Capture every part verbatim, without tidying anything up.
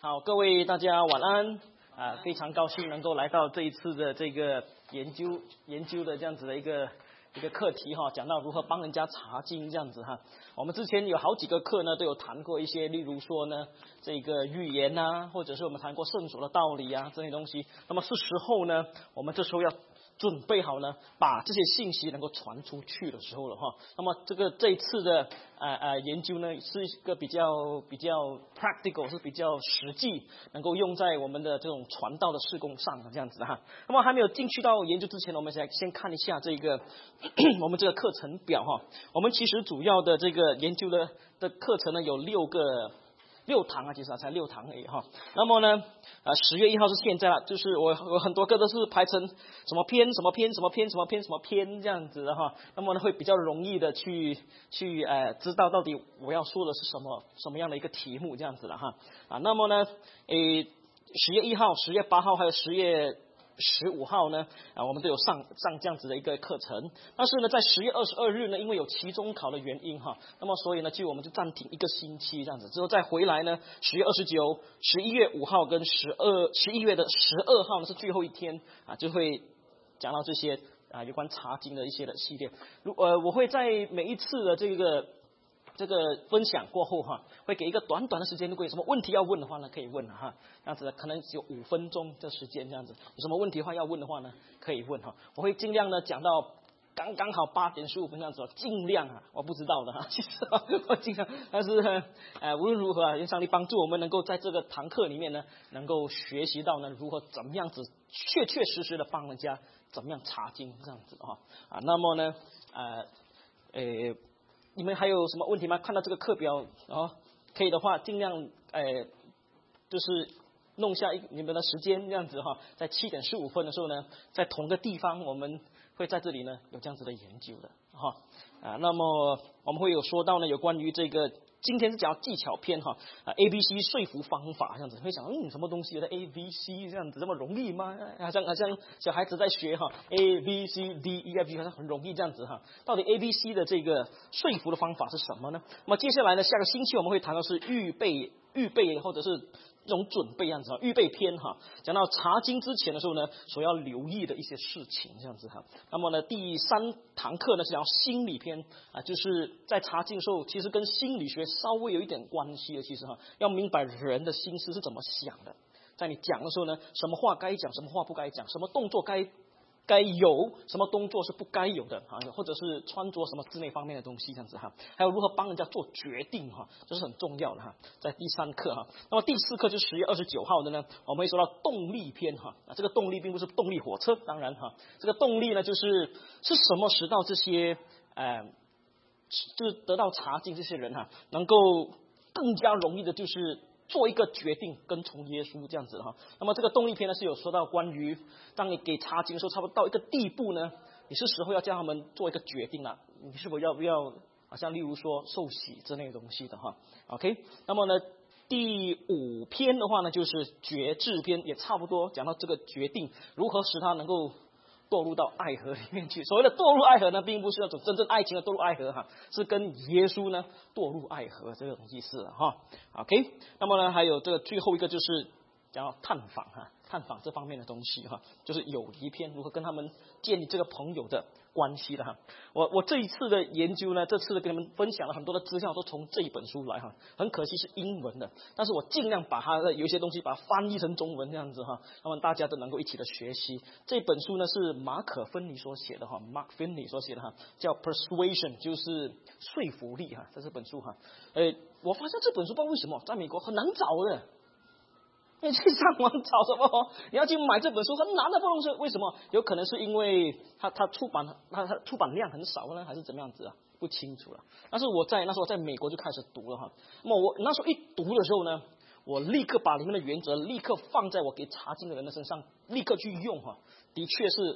好，各位大家晚安啊！非常高兴能够来到这一次的这个研究研究的这样子的一个一个课题哈，讲到如何帮人家查经这样子哈。我们之前有好几个课呢，都有谈过一些，例如说呢，这个预言呐，或者是我们谈过圣所的道理啊这些东西。那么是时候呢，我们这时候要准备好呢，把这些信息能够传出去的时候了哈。那么这个这一次的呃呃研究呢，是一个比较比较 practical， 是比较实际，能够用在我们的这种传道的事工上这样子哈。那么还没有进去到研究之前，我们先先看一下这个我们这个课程表哈。我们其实主要的这个研究的的课程呢有六个。六堂啊，其实啊才六堂而已哈。那么呢，呃，十月一号是现在了，就是我我很多个都是排成什么篇什么篇什么篇什么篇什么篇这样子的哈。那么呢，会比较容易的去去呃知道到底我要说的是什么什么样的一个题目这样子了哈。啊，那么呢，诶，十月一号、十月八号还有十月十五号呢，啊，我们都有上上这样子的一个课程。但是呢，在十月二十二日呢，因为有期中考的原因哈，那么所以呢，就我们就暂停一个星期这样子，之后再回来呢，十月二十九、十一月五号跟十二十一月的十二号呢是最后一天啊，就会讲到这些啊有关查经的一些的系列。如呃，我会在每一次的这个。这个分享过后哈，会给一个短短的时间，如果有什么问题要问的话呢，可以问哈，这样子可能只有五分钟的时间这样子，有什么问题的话要问的话呢，可以问哈，我会尽量呢讲到刚刚好八点十五分这样子，尽量啊，我不知道的哈，其实我尽量，但是呃无论如何啊，愿上帝帮助我们能够在这个堂课里面呢，能够学习到呢如何怎么样子确确实实的帮人家怎么样查经这样子哈啊，那么呢呃呃。你们还有什么问题吗？看到这个课表哦，可以的话尽量呃，就是弄下一你们的时间这样子哈，在七点十五分的时候呢，在同个地方我们会在这里呢有这样子的研究的哈啊，那么我们会有说到呢有关于这个。今天是讲技巧篇哈啊 A B C 说服方法这样子，会想嗯什么东西的 A B C 这样子这么容易吗？好像好像小孩子在学哈 A B C D E F G 好像很容易这样子哈。到底 A B C 的这个说服的方法是什么呢？那么接下来呢，下个星期我们会谈到是预备预备或者是这种准备样子哈，预备篇哈，讲到查经之前的时候呢，所要留意的一些事情这样子哈。那么呢，第三堂课呢是讲心理篇啊，就是在查经的时候，其实跟心理学稍微有一点关系的，其实哈，要明白人的心思是怎么想的，在你讲的时候呢，什么话该讲，什么话不该讲，什么动作该。该有什么动作是不该有的啊，或者是穿着什么之类方面的东西这样子哈，还有如何帮人家做决定哈，这是很重要的哈，在第三课哈。那么第四课就是十月二十九号的呢，我们会说到动力篇哈，啊这个动力并不是动力火车，当然哈，这个动力呢就是是什么使到这些呃，就是得到查经这些人哈，能够更加容易的就是做一个决定，跟从耶稣这样子哈。那么这个动力篇呢是有说到关于，当你给查经的时候，差不多到一个地步呢，你是时候要叫他们做一个决定了，你是否要不要，好像例如说受洗之类的东西的哈。OK， 那么呢第五篇的话呢就是决志篇，也差不多讲到这个决定如何使他能够堕入到爱河里面去。所谓的堕入爱河呢，并不是那种真正爱情的堕入爱河哈，是跟耶稣呢堕入爱河这种意思哈。OK， 那么呢，还有这个最后一个就是讲到探访哈，探访这方面的东西哈，就是友谊篇，如何跟他们建立这个朋友的关系的哈。我我这一次的研究呢，这次的跟你们分享了很多的资料，都从这一本书来哈。很可惜是英文的，但是我尽量把它的有一些东西把它翻译成中文这样子哈，那么大家都能够一起的学习。这本书呢是马可芬尼所写的哈 ，Mark Finney 所写的哈，叫 Persuasion， 就是说服力哈，这是本书哈。呃，我发现这本书不知道为什么在美国很难找的。你去上网找什么？你要去买这本书很难的，不能是为什么？有可能是因为它它出版它它出版量很少呢，还是怎么样子啊？不清楚了。但是我在那时候在美国就开始读了哈。那么我那时候一读的时候呢，我立刻把里面的原则立刻放在我给查经的人的身上，立刻去用哈。的确是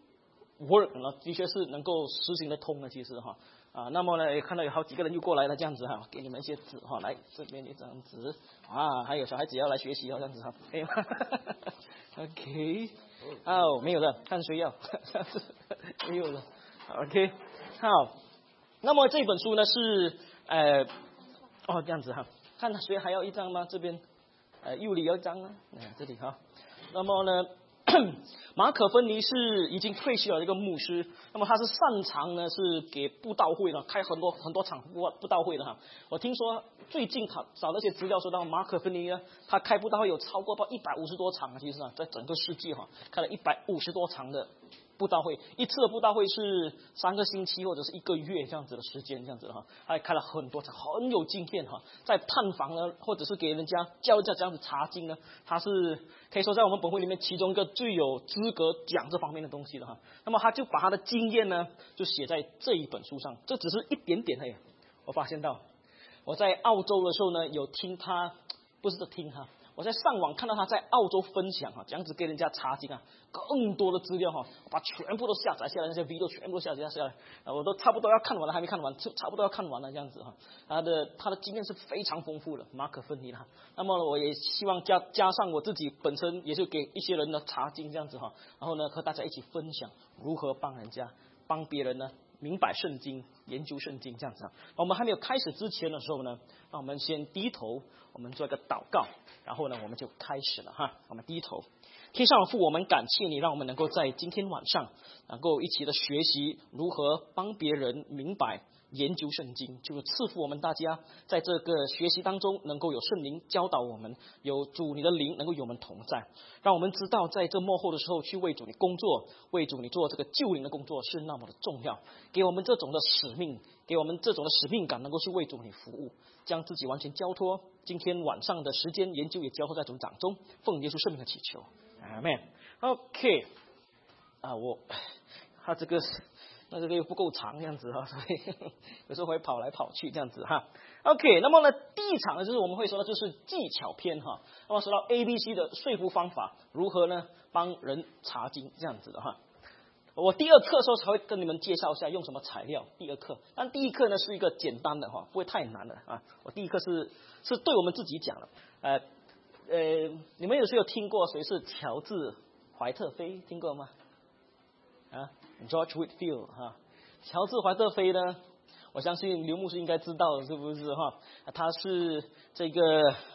work 了，的确是能够实行得通的，其实哈。啊，那么呢，也看到有好几个人又过来了，这样子哈，给你们一些纸哈，来这边一张纸啊，还有小孩子要来学习哦，这样子哈，可以吗？OK， 哦，没有了，看谁要，没有了 ，OK， 好，那么这本书呢是呃，哦这样子哈，看谁还要一张吗？这边呃右里有一张啊，呃、这里哈。那么呢，马可芬尼是已经退休了一个牧师，那么他是擅长呢是给布道会的，开很多很多场布布道会的哈。我听说最近他找那些资料说到马可芬尼呢，他开布道会有超过到一百五十多场啊，其实啊，在整个世界哈，开了一百五十多场的布道会，一次的布道会是三个星期或者是一个月这样子的时间，这样子的哈，还开了很多场，很有经验哈。在探访呢，或者是给人家教人家这样子查经呢，他是可以说在我们本会里面其中一个最有资格讲这方面的东西的哈。那么他就把他的经验呢，就写在这一本书上，这只是一点点而已。我发现到我在澳洲的时候呢，有听他，不是听哈。我在上网看到他在澳洲分享哈，这样子给人家查经啊，更多的资料哈，把全部都下载下来，那些 video 全部都下载下来，啊，我都差不多要看完了，还没看完，差不多要看完了这样子哈。他的他的经验是非常丰富的，马可芬尼哈。那么我也希望加加上我自己本身也是给一些人的查经这样子哈，然后呢和大家一起分享如何帮人家帮别人呢明白圣经，研究圣经这样子。我们还没有开始之前的时候呢，让我们先低头，我们做一个祷告，然后呢我们就开始了哈。我们低头，天上的父，我们感谢你，让我们能够在今天晚上能够一起的学习如何帮别人明白研究圣经，就是赐福我们大家在这个学习当中能够有圣灵教导我们，有主你的灵能够与我们同在，让我们知道在这末后的时候去为主你工作，为主你做这个救灵的工作是那么的重要，给我们这种的使命，给我们这种的使命感，能够去为主你服务，将自己完全交托。今天晚上的时间研究也交托在主掌中，奉耶稣圣名的祈求，阿们。 OK 啊，我他这个那这个又不够长这样子哈，所以有时候会跑来跑去这样子哈。OK， 那么呢，第一场呢就是我们会说的就是技巧篇哈。那么说到 A B C 的说服方法，如何呢帮人查经这样子的哈。我第二课的时候才会跟你们介绍一下用什么材料。第二课，但第一课呢是一个简单的哈，不会太难的啊。我第一课是是对我们自己讲的，呃呃，你们有谁有听过谁是乔治怀特菲？听过吗？啊 ，George Whitefield 哈，乔治怀特菲呢，我相信刘牧师应该知道是不是哈？他是这个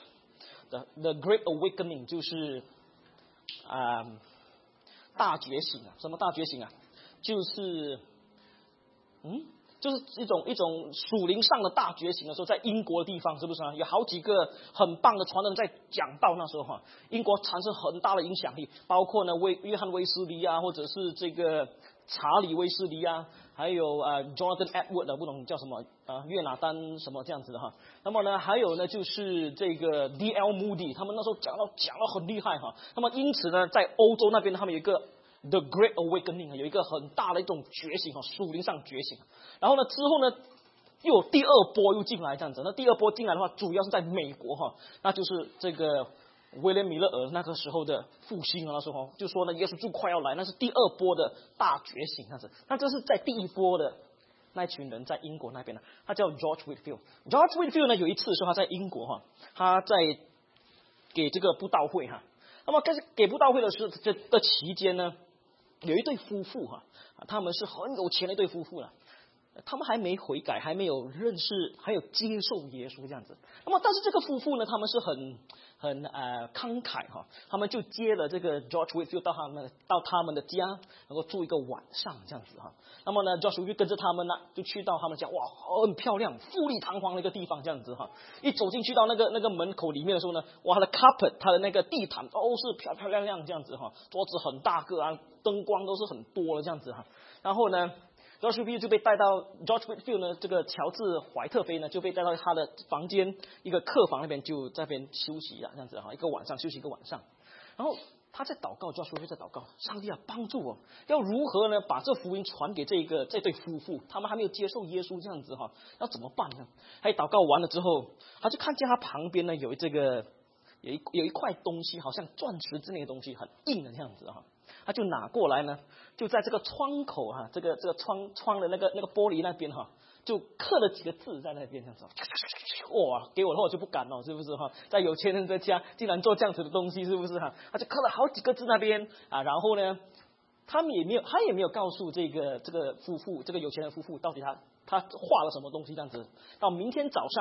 The The Great Awakening， 就是啊、呃、大觉醒啊，什么大觉醒啊？就是嗯。就是一种一种属灵上的大觉醒的时候，在英国的地方是不是啊？有好几个很棒的传人在讲道，那时候哈，英国产生很大的影响力，包括呢威约翰威斯利啊，或者是这个查理威斯利啊，还有啊、呃、Jonathan Edward 不懂叫什么啊、呃、约拿丹什么这样子的哈。那么呢还有呢就是这个 D L Moody， 他们那时候讲到讲到很厉害哈。那么因此呢在欧洲那边他们有一个The Great Awakening， 有一个很大的一种觉醒哈，属灵上觉醒。然后呢，之后呢，又有第二波又进来这样子。那第二波进来的话，主要是在美国哈，那就是这个威廉米勒尔那个时候的复兴啊，那时候就说呢，耶稣就快要来，那是第二波的大觉醒这样子。那这是在第一波的那一群人在英国那边呢，他叫 George Whitefield。George Whitefield 呢，有一次的时候他在英国哈，他在给这个布道会哈。那么在给布道会的时候，这的期间呢，有一对夫妇哈，他们是很有钱的一对夫妇了。他们还没悔改，还没有认识，还有接受耶稣这样子。那么，但是这个夫妇呢，他们是很很呃慷慨哈，他们就接了这个 George Whitefield 到他们到他们的家，能够住一个晚上这样子哈。那么呢 ，George 就跟着他们呢，就去到他们家，哇，很漂亮、富丽堂皇的一个地方这样子哈。一走进去到那个那个门口里面的时候呢，哇，他的 carpet， 他的那个地毯都是漂漂亮亮这样子哈，桌子很大个啊，灯光都是很多的这样子哈。然后呢，George Whitefield 就被带到 George Whitefield 呢，这个乔治怀特菲呢就被带到他的房间一个客房那边，就在那边休息了，这样子哈，一个晚上休息一个晚上。然后他在祷告 ，George Whitefield 在祷告，上帝啊，帮助我，要如何呢把这福音传给这个这对夫妇，他们还没有接受耶稣这样子哈，要怎么办呢？他祷告完了之后，他就看见他旁边呢有这个有一有一块东西，好像钻石之类的东西，很硬的这样子哈。他就拿过来呢，就在这个窗口哈、啊，这个这个窗窗的那个那个玻璃那边哈、啊，就刻了几个字在那边这样子。哇，给我的话我就不敢了，是不是哈？在有钱人的家竟然做这样子的东西，是不是哈？他就刻了好几个字那边啊，然后呢，他们也没有，他也没有告诉这个这个夫妇，这个有钱人夫妇到底他他画了什么东西这样子。到明天早上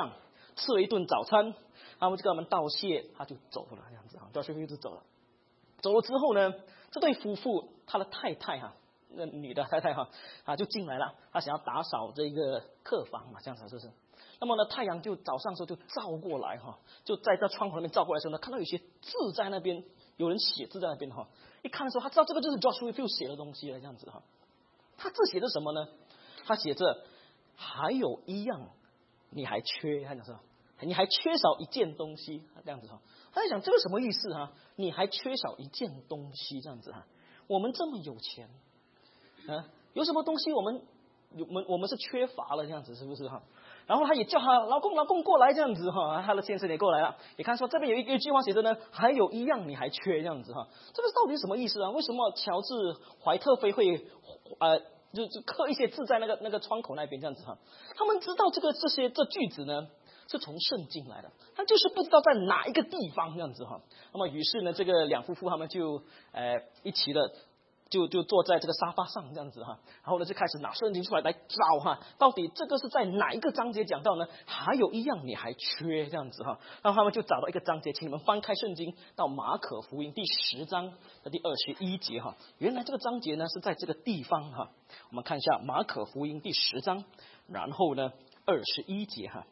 吃了一顿早餐，他们就跟他们道谢，他就走了，这样子哈，道谢就走了。走了之后呢，这对夫妇他的太太哈，那女的太太哈啊就进来了，他想要打扫这个客房嘛，这样子是不是？那么呢，太阳就早上的时候就照过来哈，就在这窗口那边照过来的时候呢，看到有些字在那边，有人写字在那边哈。一看的时候，他知道这个就是 Joshua Field 写的东西了，这样子哈。他字写的什么呢？他写着还有一样你还缺，他讲说你还缺少一件东西，这样子哈。他在想这个什么意思哈？你还缺少一件东西，这样子哈。我们这么有钱啊，有什么东西我们我们我们是缺乏了，这样子是不是哈？然后他也叫他老公老公过来这样子哈，他的先生也过来了。你看说这边有一一句话写着呢，还有一样你还缺这样子哈，这个到底是什么意思啊？为什么乔治怀特菲会呃就就刻一些字在那个那个窗口那边这样子哈？他们知道这个这些这句子呢是从圣经来的，他就是不知道在哪一个地方这样子哈。那么于是呢，这个两夫妇他们就呃一起的。就就坐在这个沙发上这样子哈，然后呢就开始拿圣经出来来找哈，到底这个是在哪一个章节讲到呢？还有一样你还缺这样子哈，然后他们就找到一个章节，请你们翻开圣经到马可福音第十章的第二十一节哈。原来这个章节呢是在这个地方哈，我们看一下马可福音第十章，然后呢二十一节哈。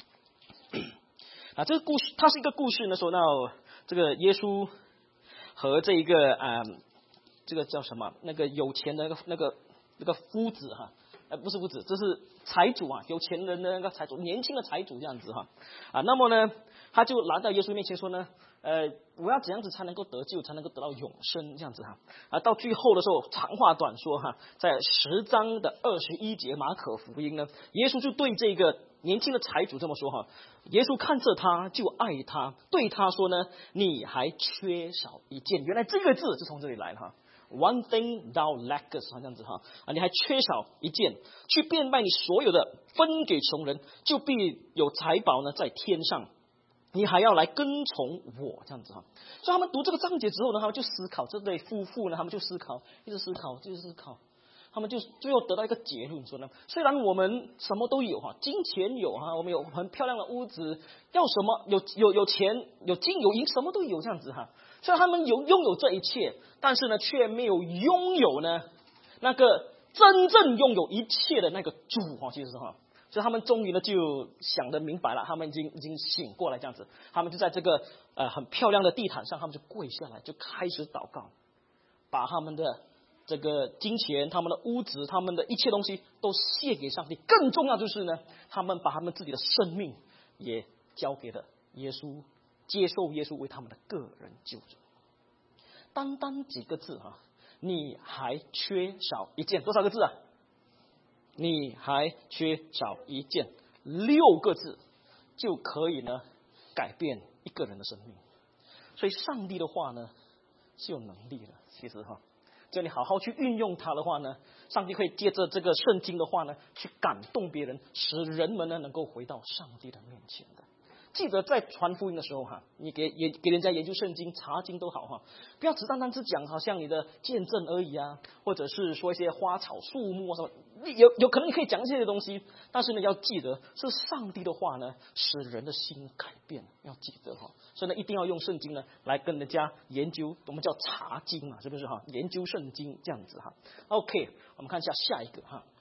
啊，这个故事它是一个故事呢，说到这个耶稣和这个啊。呃这个叫什么？那个有钱的那个那个那个夫子哈，呃不是夫子，这是财主啊，有钱人的那个财主，年轻的财主这样子哈啊。那么呢，他就来到耶稣面前说呢，呃，我要怎样子才能够得救，才能够得到永生这样子哈啊。到最后的时候，长话短说哈，在十章的二十一节马可福音呢，耶稣就对这个年轻的财主这么说哈，耶稣看着他就爱他，对他说呢，你还缺少一件。原来这个字是从这里来的哈。One thing thou lackest， 这样子哈啊，你还缺少一件，去变卖你所有的，分给穷人，就必有财宝呢在天上。你还要来跟从我，这样子哈。所以他们读这个章节之后呢，他们就思考，这对夫妇呢，他们就思考，一直思考，一直思考，他们就最后得到一个结论说呢，虽然我们什么都有哈，金钱有哈，我们有很漂亮的屋子，要什么有有有钱有金有银，什么都有这样子哈。虽然他们有拥有这一切，但是呢，却没有拥有呢那个真正拥有一切的那个主哈，其实哈，所以他们终于呢就想得明白了，他们已经已经醒过来这样子，他们就在这个呃很漂亮的地毯上，他们就跪下来，就开始祷告，把他们的这个金钱、他们的屋子、他们的一切东西都献给上帝。更重要就是呢，他们把他们自己的生命也交给了耶稣。接受耶稣为他们的个人救主，单单几个字哈，你还缺少一件，多少个字啊？你还缺少一件，六个字就可以呢改变一个人的生命。所以上帝的话呢是有能力的，其实哈，只要你好好去运用它的话呢，上帝会借着这个圣经的话呢，去感动别人，使人们呢能够回到上帝的面前的。记得在传福音的时候哈，你给也给人家研究圣经、查经都好哈，不要只单单只讲好像你的见证而已啊，或者是说一些花草树木什么，有有可能你可以讲这些东西，但是呢要记得是上帝的话呢，使人的心改变，要记得哈。所以呢一定要用圣经呢来跟人家研究，我们叫查经嘛，是不是哈？研究圣经这样子哈。OK， 我们看一下下一个哈，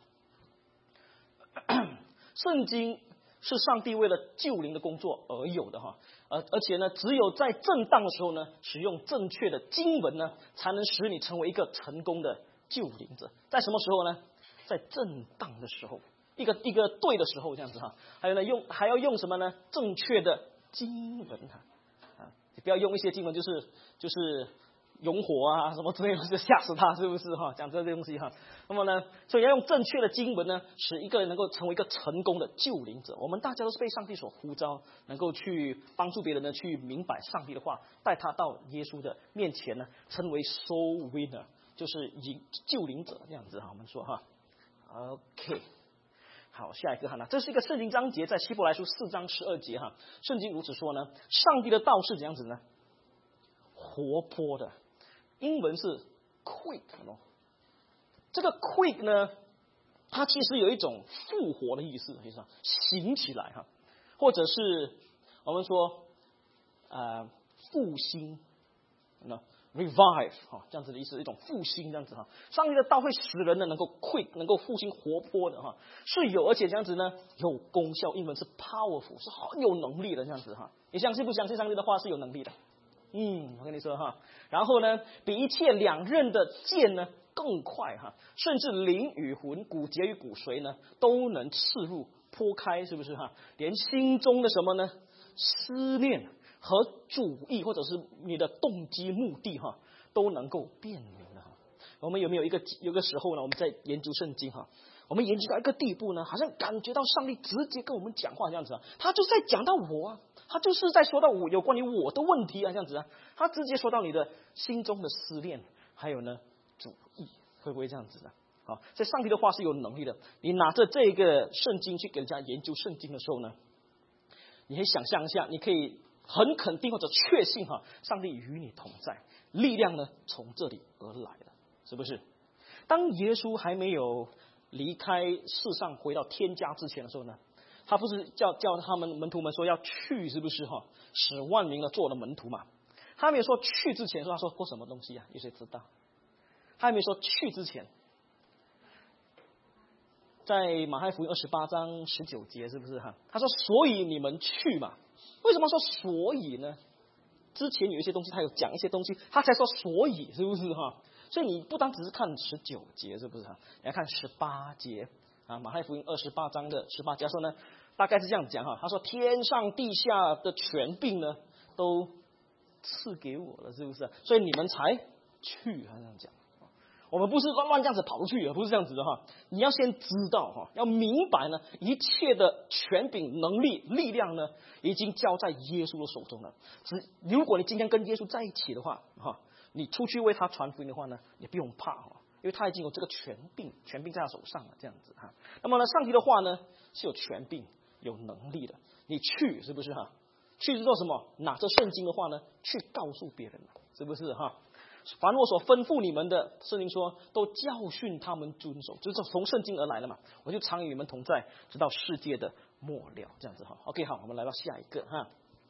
圣经。是上帝为了救灵的工作而有的哈，而而且呢，只有在正当的时候呢，使用正确的经文呢，才能使你成为一个成功的救灵者。在什么时候呢？在正当的时候，一个一个对的时候，这样子哈。还有呢，用还要用什么呢？正确的经文哈，啊，你不要用一些经文就是就是。永火啊，什么之类的，就吓死他，是不是哈？讲这些东西哈。那么呢，所以要用正确的经文呢，使一个人能够成为一个成功的救灵者。我们大家都是被上帝所呼召，能够去帮助别人呢，去明白上帝的话，带他到耶稣的面前呢，成为 soul winner， 就是引救灵者这样子哈。我们说哈 ，OK， 好，下一个哈，那这是一个圣经章节，在希伯来书四章十二节哈，圣经如此说呢，上帝的道是怎样子呢？活泼的。英文是 quick 哦，这个 quick 呢，它其实有一种复活的意思，就是醒起来哈， 或者是我们说呃复兴，那 revive 哈，这样子的意思，一种复兴这样子哈。上帝的道会使人呢能够 quick， 能够复兴活泼的哈，是有，而且这样子呢有功效，英文是 powerful， 是很有能力的这样子哈。你相信不相信上帝的话是有能力的？嗯，我跟你说哈，然后呢，比一切两刃的剑呢更快哈，甚至灵与魂、骨节与骨髓呢都能刺入剖开，是不是哈？连心中的什么呢？思念和主意，或者是你的动机目的哈，都能够辨明的哈。我们有没有一个有个时候呢？我们在研究圣经哈，我们研究到一个地步呢，好像感觉到上帝直接跟我们讲话这样子啊，他就是在讲到我啊，他就是在说到我有关于我的问题啊，这样子啊，他直接说到你的心中的思念，还有呢主意，会不会这样子啊？好，所以上帝的话是有能力的。你拿着这个圣经去给人家研究圣经的时候呢，你可以想象一下，你可以很肯定或者确信哈，上帝与你同在，力量呢从这里而来的，是不是？当耶稣还没有离开世上回到天家之前的时候呢，他不是叫叫他们门徒们说要去，是不是哈？使万民呢做了门徒嘛。他还没有说去之前说他说过什么东西啊？有谁知道？他还没说去之前，在马太福音二十八章十九节，是不是哈？他说所以你们去嘛。为什么说所以呢？之前有一些东西他有讲一些东西，他才说所以，是不是哈？所以你不单只是看十九节，是不是哈？你要看十八节啊，马太福音二十八章的十八节说呢，大概是这样讲哈。他说天上地下的权柄呢，都赐给我了，是不是？所以你们才去，他这样讲。我们不是乱乱这样子跑出去，不是这样子的哈。你要先知道哈，要明白呢，一切的权柄、能力、力量呢，已经交在耶稣的手中了。只如果你今天跟耶稣在一起的话，哈，你出去为他传福音的话呢，也不用怕哈，因为他已经有这个权柄，权柄在他手上了，这样子哈。那么呢，上帝的话呢是有权柄、有能力的。你去是不是哈？去是做什么？拿着圣经的话呢，去告诉别人，是不是哈？凡我所吩咐你们的，圣经说都教训他们遵守，就是从圣经而来的嘛。我就常与你们同在，直到世界的末了，这样子哈。OK， 好，我们来到下一个哈。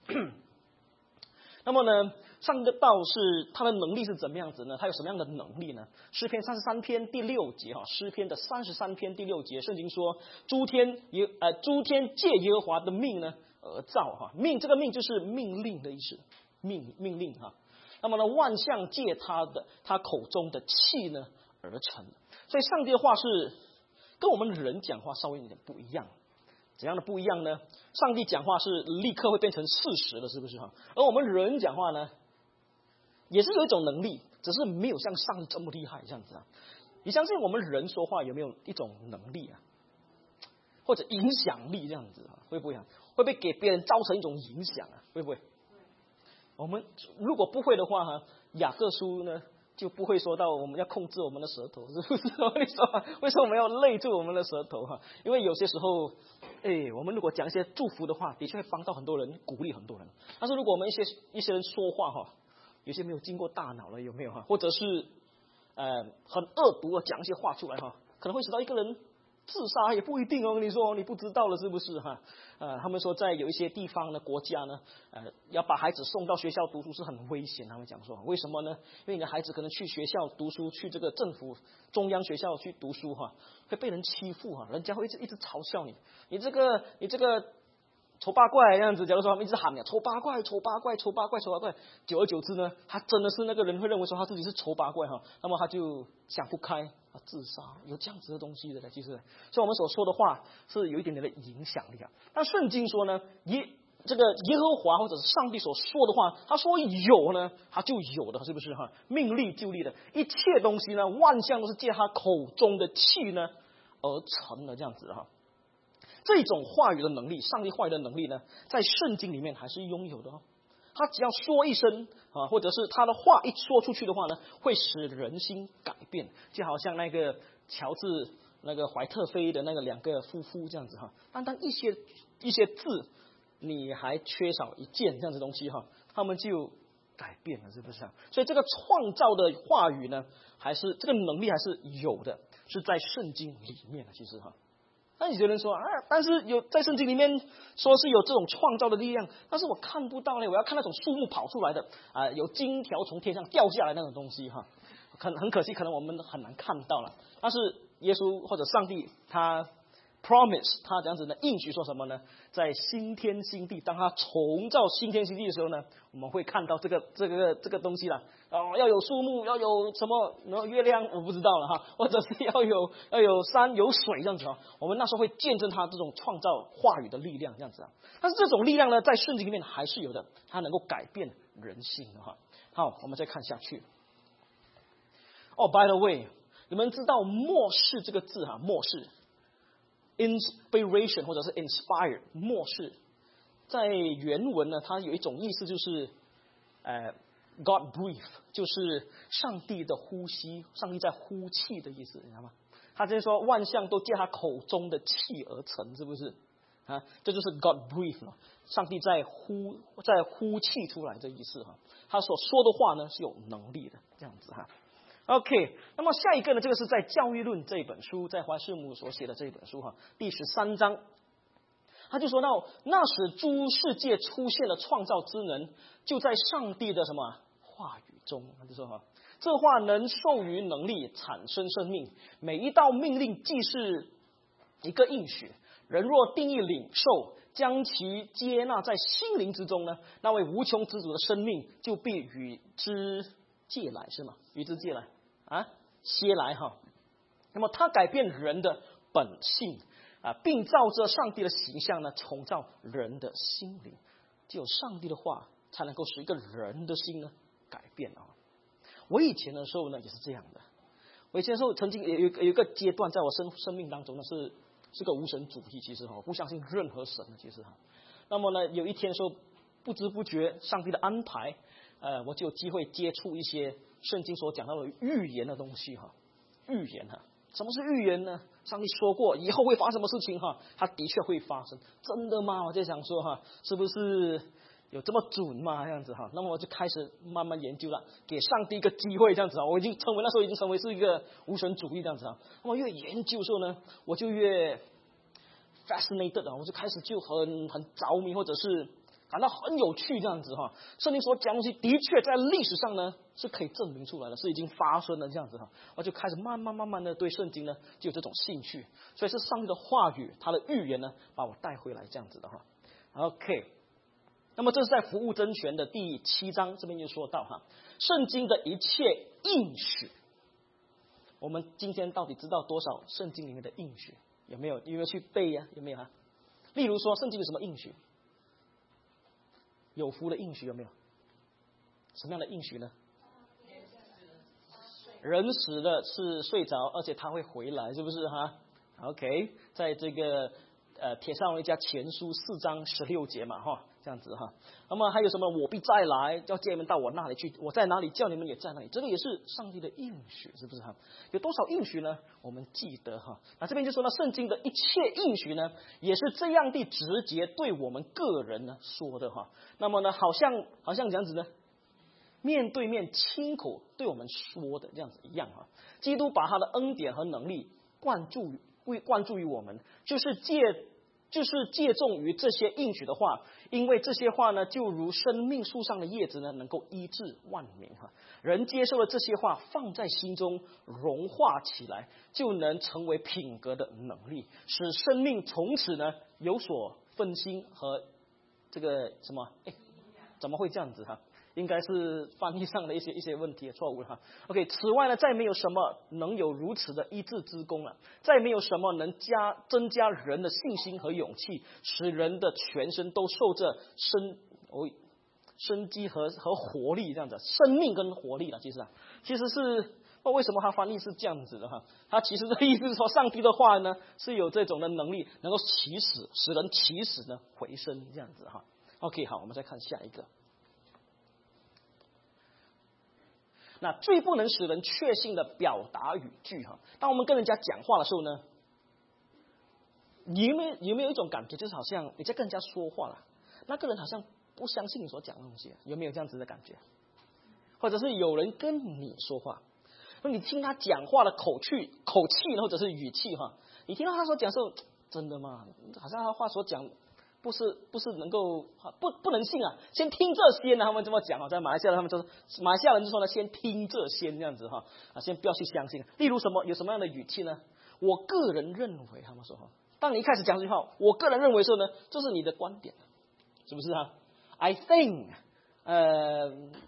那么呢，上帝的道是他的能力是怎么样子呢？他有什么样的能力呢？诗篇三十三篇第六节哈，诗篇的三十三篇第六节，圣经说诸天耶呃诸天借耶和华的命呢而造哈，命这个命就是命令的意思，命命令哈。那么呢，万象借他的他口中的气呢而成，所以上帝的话是跟我们人讲话稍微有点不一样。怎样的不一样呢？上帝讲话是立刻会变成事实的，是不是哈？而我们人讲话呢，也是有一种能力，只是没有像上帝这么厉害这样子啊。你相信我们人说话有没有一种能力啊，或者影响力这样子啊？会不会啊？会不会给别人造成一种影响啊？会不会？我们如果不会的话哈，雅各书呢就不会说到我们要控制我们的舌头，是不是？我跟你说，为什么我们要勒住我们的舌头哈？因为有些时候，哎，我们如果讲一些祝福的话，的确会帮到很多人，鼓励很多人。但是如果我们一些一些人说话哈，有些没有经过大脑了，有没有哈？或者是呃很恶毒的讲一些话出来哈，可能会使到一个人自杀也不一定哦，我跟你说，你不知道了是不是哈？呃，他们说在有一些地方的国家呢，呃，要把孩子送到学校读书是很危险。他们讲说，为什么呢？因为你的孩子可能去学校读书，去这个政府中央学校去读书哈，会被人欺负哈，人家会一直一直嘲笑你，你这个你这个丑八怪这样子。假如说他们一直喊你丑八怪、丑八怪、丑八怪、丑八怪，久而久之呢，他真的是那个人会认为说他自己是丑八怪哈，那么他就想不开。啊，自杀有这样子的东西的，其实，所以我们所说的话是有一点点的影响力啊。但圣经说呢，耶这个耶和华或者是上帝所说的话，他说有呢，他就有的，是不是哈？命立就立的，一切东西呢，万象都是借他口中的气呢而成的，这样子哈。这种话语的能力，上帝话语的能力呢，在圣经里面还是拥有的哦。他只要说一声啊，或者是他的话一说出去的话呢，会使人心改变，就好像那个乔治那个怀特菲的那个两个夫妇这样子哈。单单一些一些字，你还缺少一件这样子东西哈，他们就改变了，是不是啊？所以这个创造的话语呢，还是这个能力还是有的，是在圣经里面的，其实哈。 那有些人说啊，但是有在圣经里面说是有这种创造的力量，但是我看不到嘞，我要看那种树木跑出来的啊、呃，有金条从天上掉下来那种东西哈，很很可惜，可能我们很难看到了。但是耶稣或者上帝他 promise 他这样子呢应许说什么呢？在新天新地，当他重造新天新地的时候呢，我们会看到这个这个这个东西啦。哦，要有树木，要有什么？然后月亮我不知道了哈，或者是要有要有山有水这样子啊。我们那时候会见证他这种创造话语的力量这样子啊。但是这种力量呢，在圣经里面还是有的，它能够改变人性的哈。好，我们再看下去。哦、oh, ，by the way， 你们知道末世这个字哈，末世 ，inspiration 或者是 inspired， 末世在原文呢，它有一种意思就是呃。God breathe 就是上帝的呼吸，上帝在呼气的意思，你知道吗？他就是说万象都借他口中的气而成，是不是？啊，这就是 God breathe 了，上帝在呼在呼气出来这意思哈。他所说的话呢是有能力的，这样子哈。OK， 那么下一个呢，这个是在教育论这一本书，在怀世母所写的这一本书哈，第十三章。他就说到，那时诸世界出现了创造之能，就在上帝的什么话语中。他就说哈，这话能授予能力，产生生命。每一道命令既是一个应许，人若定义领受，将其接纳在心灵之中呢，那位无穷之主的生命就必与之借来，是吗？与之借来啊，歇来哈。那么他改变人的本性。啊，并照着上帝的形象呢，重造人的心灵。只有上帝的话，才能够使一个人的心呢改变啊。我以前的时候呢，也是这样的。我以前的时候，曾经有有有一个阶段，在我生生命当中呢，是是个无神主义，其实哈，不相信任何神的，其实哈。那么呢，有一天的时候，不知不觉上帝的安排，呃，我就有机会接触一些圣经所讲到的预言的东西哈，预言哈。什么是预言呢？上帝说过以后会发生什么事情哈，它的确会发生，真的吗？我在想说哈，是不是有这么准吗？这样子哈，那么我就开始慢慢研究了，给上帝一个机会这样子啊，我已经成为那时候已经成为是一个无神主义这样子啊。那么越研究的时候呢，我就越 fascinated 啊，我就开始就很很着迷，或者是感到很有趣这样子哈。圣经所讲的东西的确在历史上呢是可以证明出来的，是已经发生了这样子哈。我就开始慢慢慢慢的对圣经呢就有这种兴趣，所以是上帝的话语，他的预言呢把我带回来这样子的哈。OK， 那么这是在服务真权的第七章这边就说到哈，圣经的一切应许，我们今天到底知道多少圣经里面的应许？有没有？有没有去背呀、啊？有没有啊？例如说，圣经有什么应许？有福的应许有没有？什么样的应许呢？人死了是睡着，而且他会回来，是不是哈 ？OK， 在这个呃帖撒罗尼迦前书四章十六节嘛哈，这样子哈。那么还有什么？我必再来，要叫你们到我那里去，我在哪里，叫你们也在那里。这个也是上帝的应许，是不是哈？有多少应许呢？我们记得哈。那这边就说呢，圣经的一切应许呢，也是这样的直接对我们个人呢说的哈。那么呢，好像好像这样子呢。面对面亲口对我们说的这样子一样啊，基督把他的恩典和能力灌注于灌注于我们，就是借就是借重于这些应许的话，因为这些话呢，就如生命树上的叶子呢，能够医治万民哈。人接受了这些话，放在心中融化起来，就能成为品格的能力，使生命从此呢有所分心和这个什么哎，怎么会这样子哈？应该是翻译上的一些一些问题错误了哈。OK， 此外呢，再没有什么能有如此的医治之功了，再没有什么能加增加人的信心和勇气，使人的全身都受着生哦生机和和活力这样子，生命跟活力了。其实啊，其实是哦，为什么他翻译是这样子的哈？他其实的意思是说，上帝的话呢是有这种的能力，能够起死，使人起死呢回生这样子哈。OK， 好，我们再看下一个。那最不能使人确信的表达语句哈，当我们跟人家讲话的时候呢，你有没有有没有一种感觉，就是好像你在跟人家说话了，那个人好像不相信你所讲的东西，有没有这样子的感觉？或者是有人跟你说话，那你听他讲话的口气、口气或者是语气哈，你听到他所讲的时候， 真的吗？好像他话所讲，不是不是能够不不能信啊，先听这些呢，他们这么讲啊，在马来西亚他们就是马来西亚人就说呢，先听这些这样子哈啊，先不要去相信。例如什么有什么样的语气呢？我个人认为，他们说哈，当你一开始讲这句话，我个人认为的时候呢，这是你的观点，是不是啊 ？I think， 呃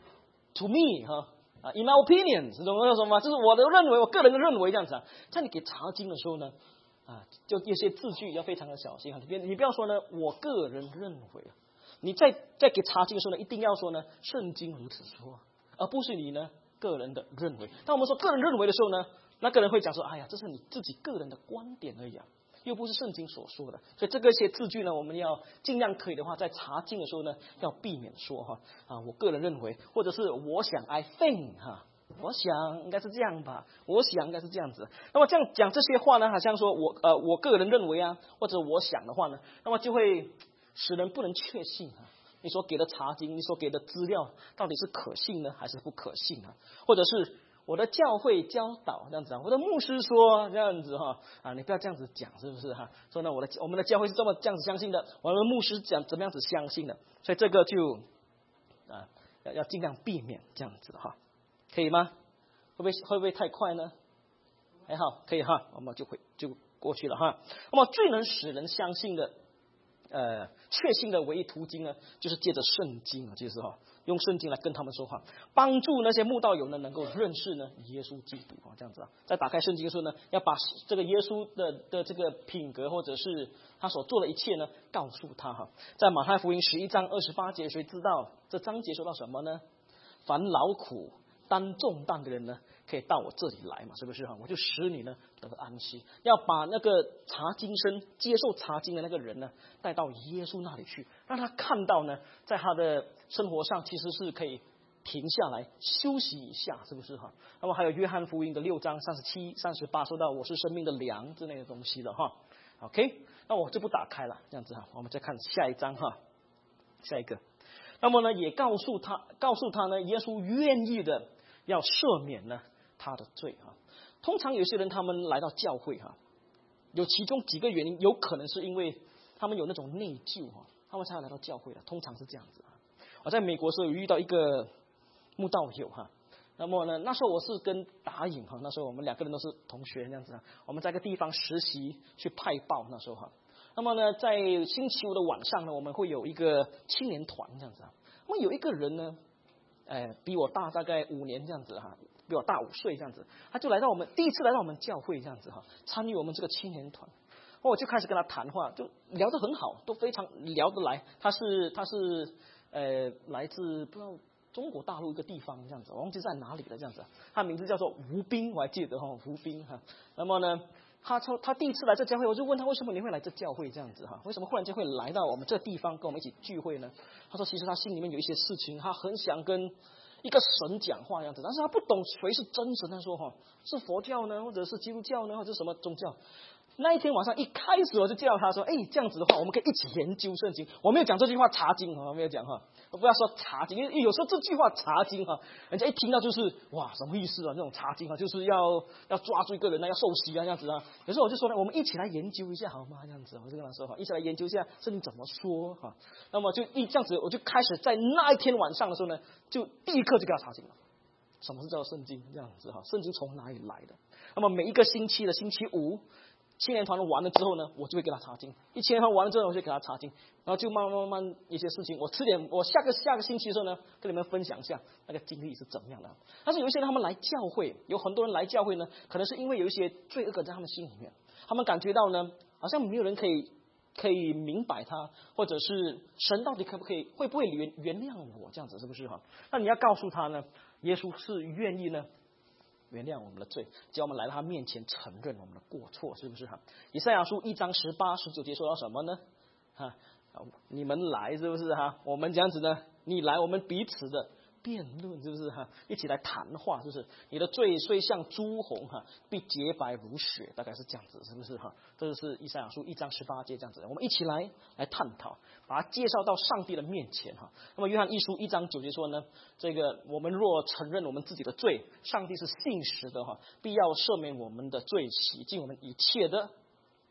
，to me 哈啊 ，in my opinion， 这种叫什么？就是我的认为，我个人的认为这样子啊。在你给查经的时候呢，啊，就有些字句要非常的小心啊。你你不要说呢，我个人认为，你在在给查经的时候呢，一定要说呢，圣经如此说，而不是你呢个人的认为。当我们说个人认为的时候呢，那个人会讲说，哎呀，这是你自己个人的观点而已啊。又不是圣经所说的，所以这个些字句呢，我们要尽量可以的话，在查经的时候呢，要避免说哈啊，我个人认为，或者是我想 I think 哈，我想应该是这样吧，我想应该是这样子。那么这样讲这些话呢，好像说我呃我个人认为啊，或者我想的话呢，那么就会使人不能确信啊。你所给的查经，你所给的资料到底是可信呢，还是不可信啊？或者是我的教会教导这样子啊，我的牧师说这样子哈啊，你不要这样子讲，是不是哈？说呢，我的我们的教会是这么这样子相信的，我们的牧师讲怎么样子相信的，所以这个就啊要要尽量避免这样子哈，可以吗？会不会会不会太快呢？还好，可以哈，我们就会就过去了哈。那么最能使人相信的。呃，确信的唯一途径呢，就是借着圣经啊，就是哈，用圣经来跟他们说话，帮助那些慕道友呢能够认识呢耶稣基督啊，这样子啊，在打开圣经的时候呢，要把这个耶稣的的这个品格或者是他所做的一切呢，告诉他哈。在马太福音十一章二十八节，谁知道这章节说到什么呢？凡劳苦担重担的人呢，可以到我这里来嘛，是不是哈？我就使你呢得安息。要把那个查经生接受查经的那个人呢，带到耶稣那里去，让他看到呢，在他的生活上其实是可以停下来休息一下，是不是哈？那么还有约翰福音的六章三十七、三十八，说到我是生命的粮之类的东西了哈。OK， 那我就不打开了，这样子哈，我们再看下一章哈，下一个。那么呢，也告诉他，告诉他呢，耶稣愿意的要赦免呢他的罪哈。通常有些人他们来到教会哈，有其中几个原因，有可能是因为他们有那种内疚哈，他们才来到教会的，通常是这样子哈。我在美国的时候有遇到一个慕道友哈，那么呢，那时候我是跟达颖哈，那时候我们两个人都是同学这样子啊，我们在一个地方实习去派报那时候哈。那么呢，在星期五的晚上呢，我们会有一个青年团这样子啊。那么有一个人呢，呃，比我大大概五年这样子哈，比我大五岁这样子，他就来到我们第一次来到我们教会这样子哈，参与我们这个青年团。我就开始跟他谈话，就聊得很好，都非常聊得来。他是他是呃来自不知道中国大陆一个地方这样子，我忘记在哪里了这样子。他名字叫做吴斌，我还记得哈，吴斌哈。那么呢？他从他第一次来这教会，我就问他为什么你会来这教会这样子哈？为什么忽然间会来到我们这地方跟我们一起聚会呢？他说其实他心里面有一些事情，他很想跟一个神讲话这样子，但是他不懂谁是真神。他说哈，是佛教呢，或者是基督教呢，或者是什么宗教？那一天晚上一开始我就叫他说，哎，这样子的话，我们可以一起研究圣经。我没有讲这句话查经哈，我没有讲哈，我不要说查经，因为有时候这句话查经哈，人家一听到就是哇，什么意思啊？那种查经啊，就是要要抓住一个人呢，要受洗啊，这样子啊。有时候我就说呢，我们一起来研究一下好吗？这样子，我就跟他说哈，一起来研究一下圣经怎么说哈。那么就一这样子，我就开始在那一天晚上的时候呢，就立刻就给他查经了。什么是叫圣经？这样子哈，圣经从哪里来的？那么每一个星期的星期五。青年团完了之后呢，我就会给他查经。一青年团完了之后，我就给他查经，然后就慢慢慢慢一些事情，我迟点，我下个下个星期的时候呢，跟你们分享一下那个经历是怎么样的。但是有一些人他们来教会，有很多人来教会呢，可能是因为有一些罪恶感在他们心里面，他们感觉到呢，好像没有人可以可以明白他，或者是神到底可不可以，会不会原原谅我这样子，是不是哈？那你要告诉他呢，耶稣是愿意呢。原谅我们的罪，只要我们来到他面前承认我们的过错，是不是哈？以赛亚书一章十八十九节说到什么呢？哈，你们来是不是哈？我们这样子呢，你来，我们彼此的辩论，是不是哈？一起来谈话，是不是？你的罪虽像朱红哈，必洁白如雪，大概是这样子，是不是哈？这就是以赛亚书一章十八节这样子，我们一起来来探讨，把它介绍到上帝的面前哈。那么约翰一书一章九节说呢，这个我们若承认我们自己的罪，上帝是信实的哈，必要赦免我们的罪，洗净我们一切的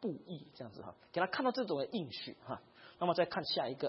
不义，这样子哈，给他看到这种的应许哈。那么再看下一个，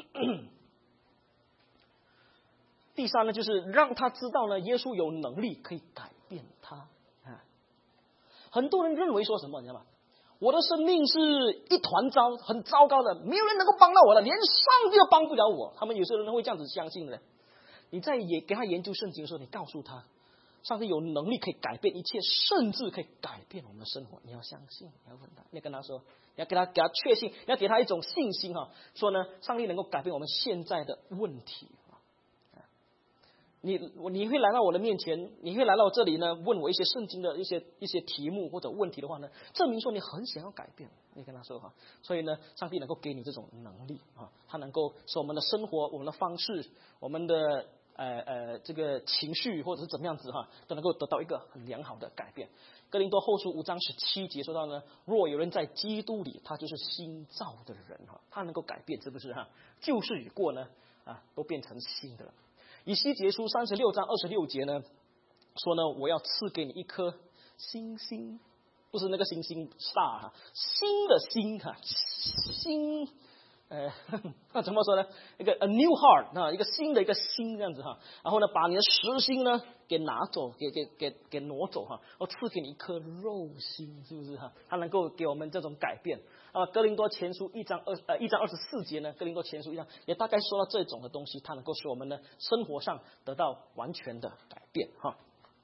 第三呢，就是让他知道呢，耶稣有能力可以改变他啊。很多人认为说什么，你知道吗？我的生命是一团糟，很糟糕的，没有人能够帮到我的，连上帝都帮不了我。他们有些人会这样子相信的。你在也给他研究圣经的时候，你告诉他，上帝有能力可以改变一切，甚至可以改变我们的生活。你要相信，你要问他，你要跟他说，你要给他给他确信，你要给他一种信心哈，说呢，上帝能够改变我们现在的问题。你你会来到我的面前，你会来到这里呢，问我一些圣经的一些一些题目或者问题的话呢，证明说你很想要改变。你跟他说哈，所以呢，上帝能够给你这种能力啊，他能够使我们的生活、我们的方式、我们的呃呃这个情绪或者是怎么样子哈，都能够得到一个很良好的改变。哥林多后书五章十七节说到呢，若有人在基督里，他就是新造的人哈，他能够改变，是不是哈？旧事已过呢，啊，都变成新的了。以西结书三十六章二十六节呢，说呢，我要赐给你一颗星星，不是那个星星 star 哈，新的心哈，新呃那怎么说呢？一个 a new heart 啊，一个新的一个心这样子哈，然后呢，把你的实心呢给拿走，给给给给挪走哈，然后赐给你一颗肉心，是不是哈？它能够给我们这种改变。啊，哥林多前书一章二呃一章二十四节呢，哥林多前书一章也大概说到这种的东西，它能够使我们呢生活上得到完全的改变哈。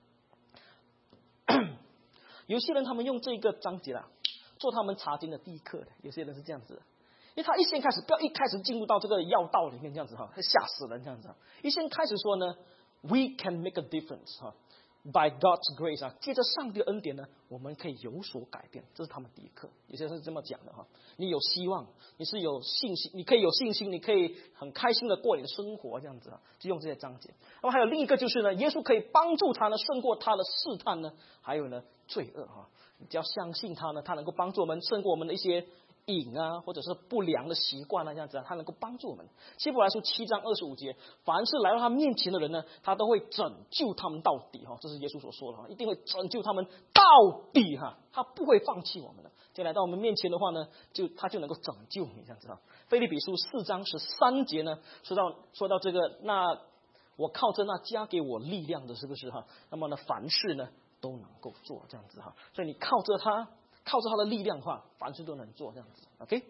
有些人他们用这个章节啦，做他们查经的第一课的，有些人是这样子的，因为他一先开始不要一开始进入到这个要道里面这样子哈，会吓死人这样子。一先开始说呢 ，we can make a difference 哈。By God's grace 啊，借着上帝的恩典呢，我们可以有所改变，这是他们第一课。有些人是这么讲的哈，你有希望，你是有信心，你可以有信心，你可以很开心的过你的生活，这样子啊，就用这些章节。那么还有另一个就是呢，耶稣可以帮助他呢，胜过他的试探呢，还有呢罪恶哈。你只要相信他呢，他能够帮助我们胜过我们的一些瘾啊，或者是不良的习惯啊，这样子啊，他能够帮助我们。希伯来书七章二十五节，凡是来到他面前的人呢，他都会拯救他们到底哈，这是耶稣所说的哈，一定会拯救他们到底哈，他不会放弃我们的。就来到我们面前的话呢，就他就能够拯救你这样子哈。腓立比书四章十三节呢，说到说到这个，那我靠着那加给我力量的，是不是哈？那么呢，凡事呢都能够做这样子哈，所以你靠着他。靠着他的力量的话，凡事都能做这样子 ，OK。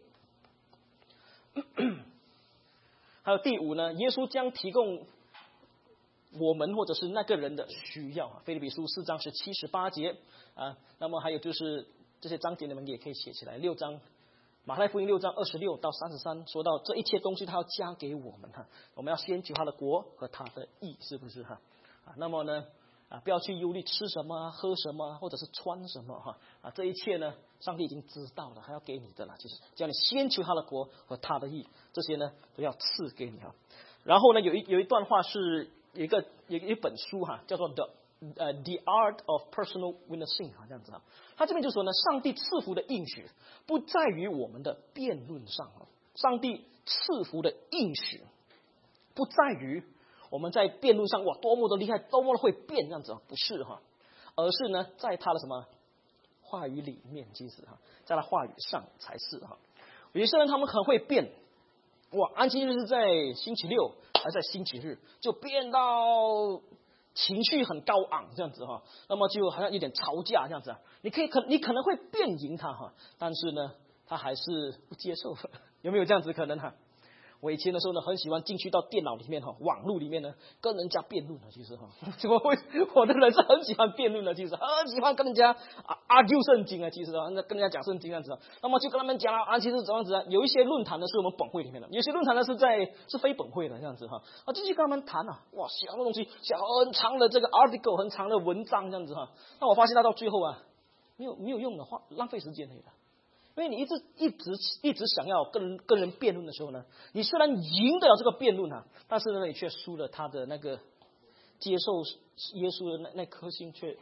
还有第五呢，耶稣将提供我们或者是那个人的需要。腓立比书四章十七十八节啊，那么还有就是这些章节你们也可以写起来。六章马太福音六章二十六到三十三，说到这一切东西他要加给我们哈，我们要先求他的国和他的义，是不是哈？啊，那么呢？啊，不要去忧虑吃什么啊，喝什么啊，或者是穿什么哈啊，这一切呢，上帝已经知道了，还要给你的啦。其实，只要你先求他的国和他的义，这些呢都要赐给你哈。然后呢，有一有一段话是有一个有一本书哈，叫做 The 呃 The Art of Personal Witnessing 哈，这样子哈。他这边就说呢，上帝赐福的应许不在于我们的辩论上哈，上帝赐福的应许不在于我们在辩论上哇多么的厉害，多么的会辩这样子，不是哈，而是呢在他的什么话语里面，其实哈，在他话语上才是哈。有些人他们很会辩，哇，安息日是在星期六还是在星期日，就辩到情绪很高昂这样子哈，那么就好像有点吵架这样子啊。你可以可你可能会辩赢他哈，但是呢他还是不接受，有没有这样子可能哈？我以前的时候呢，很喜欢进去到电脑里面哈，网络里面呢，跟人家辩论的。其实哈，我会我的人是很喜欢辩论的，其实很喜欢跟人家啊 argue 圣经啊，其实啊，跟人家讲圣经这样子。那么就跟他们讲啊，其实怎样子啊？有一些论坛呢是我们本会里面的，有些论坛呢是在是非本会的这样子哈。啊，进去跟他们谈啊，哇，写很多东西，写很长的这个 article， 很长的文章这样子哈。那我发现他到最后啊，没有没有用的话，浪费时间的。因为你一直一直一直想要跟人跟人辩论的时候呢，你虽然赢得了这个辩论啊，但是呢，你却输了他的那个接受耶稣的那那颗心，却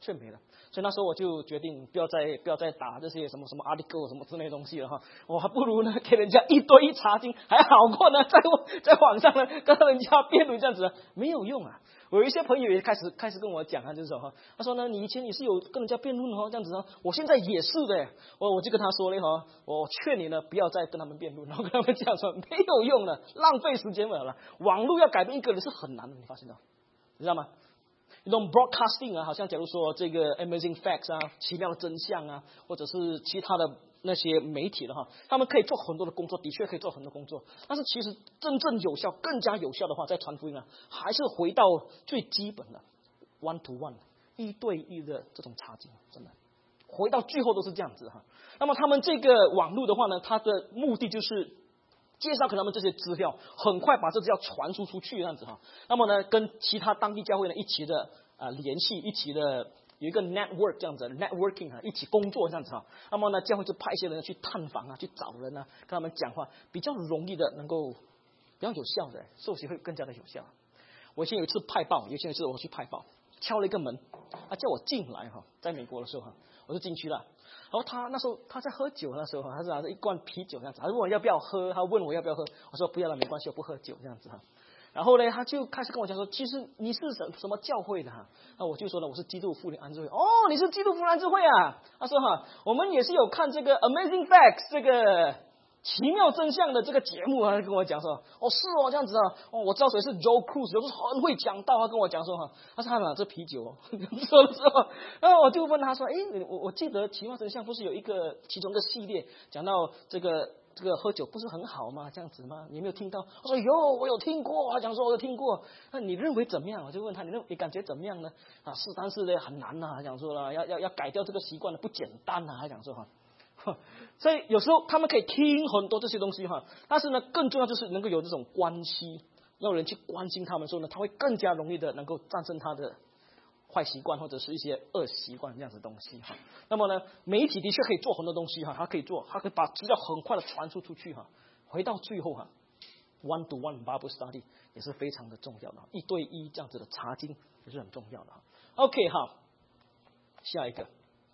却没了。所以那时候我就决定不要再不要再打这些什么什么 article 什么之类的东西了哈，我还不如呢给人家一对一查经，还好过呢在在网上呢跟人家辩论这样子，没有用啊。我有一些朋友也开始开始跟我讲啊，就是说哈，他说呢，你以前也是有跟人家辩论哦，这样子哦，我现在也是的，我我就跟他说了哈，我劝你呢不要再跟他们辩论，然后跟他们讲说没有用了，浪费时间了，网络要改变一个人是很难的，你发现到，你知道吗？那种 broadcasting 啊，好像假如说这个 Amazing Facts 啊，奇妙的真相啊，或者是其他的那些媒体的哈，他们可以做很多的工作，的确可以做很多工作。但是其实真正有效、更加有效的话，在传福音啊，还是回到最基本的 one to one 一对一的这种查经，真的回到最后都是这样子哈。那么他们这个网络的话呢，它的目的就是介绍给他们这些资料，很快把这资料传输出去这样子哈。那么呢，跟其他当地教会呢一起的啊、呃、联系，一起的有一个 network 这样子 ，networking 啊，一起工作这样子哈。那么呢，教会就派一些人去探访啊，去找人啊，跟他们讲话，比较容易的能够比较有效的，受洗会更加的有效。我以前有一次派报，有一次我去派报，敲了一个门，他叫我进来哈，在美国的时候哈，我就进去了。然后他那时候他在喝酒，那时候他是拿着一罐啤酒这样子，他问我要不要喝，他问我要不要喝，我说不要了，没关系，我不喝酒这样子哈。然后呢，他就开始跟我讲说，其实你是什什么教会的哈？那我就说呢，我是基督复临安置会。哦，你是基督复临安置会啊？他说哈，我们也是有看这个 Amazing Facts 这个奇妙真相的这个节目啊，跟我讲说，哦是哦这样子啊，哦我知道谁是 Joe Cruz， 就是很会讲道，他跟我讲说哈，他说他拿这啤酒哦，说的时候，然后我就问他说，哎，我我记得奇妙真相不是有一个其中一个系列讲到这个这个喝酒不是很好吗？这样子吗？你没有听到？我说有，我有听过，他讲说我有听过，那你认为怎么样？我就问他，你认你感觉怎么样呢？啊，是但是呢很难呐、啊，他讲说了要要要改掉这个习惯呢不简单呐、啊，他讲说哈。所以有时候他们可以听很多这些东西哈，但是呢，更重要就是能够有这种关系，要有人去关心他们的时候呢，他会更加容易的能够战胜他的坏习惯或者是一些恶习惯这样子的东西哈。那么呢，媒体的确可以做很多东西哈，它可以做，它可以把资料很快的传输出去哈。回到最后哈 ，one to one Bible study 也是非常的重要的，一对一这样子的查经也是很重要的哈。OK 好，下一个，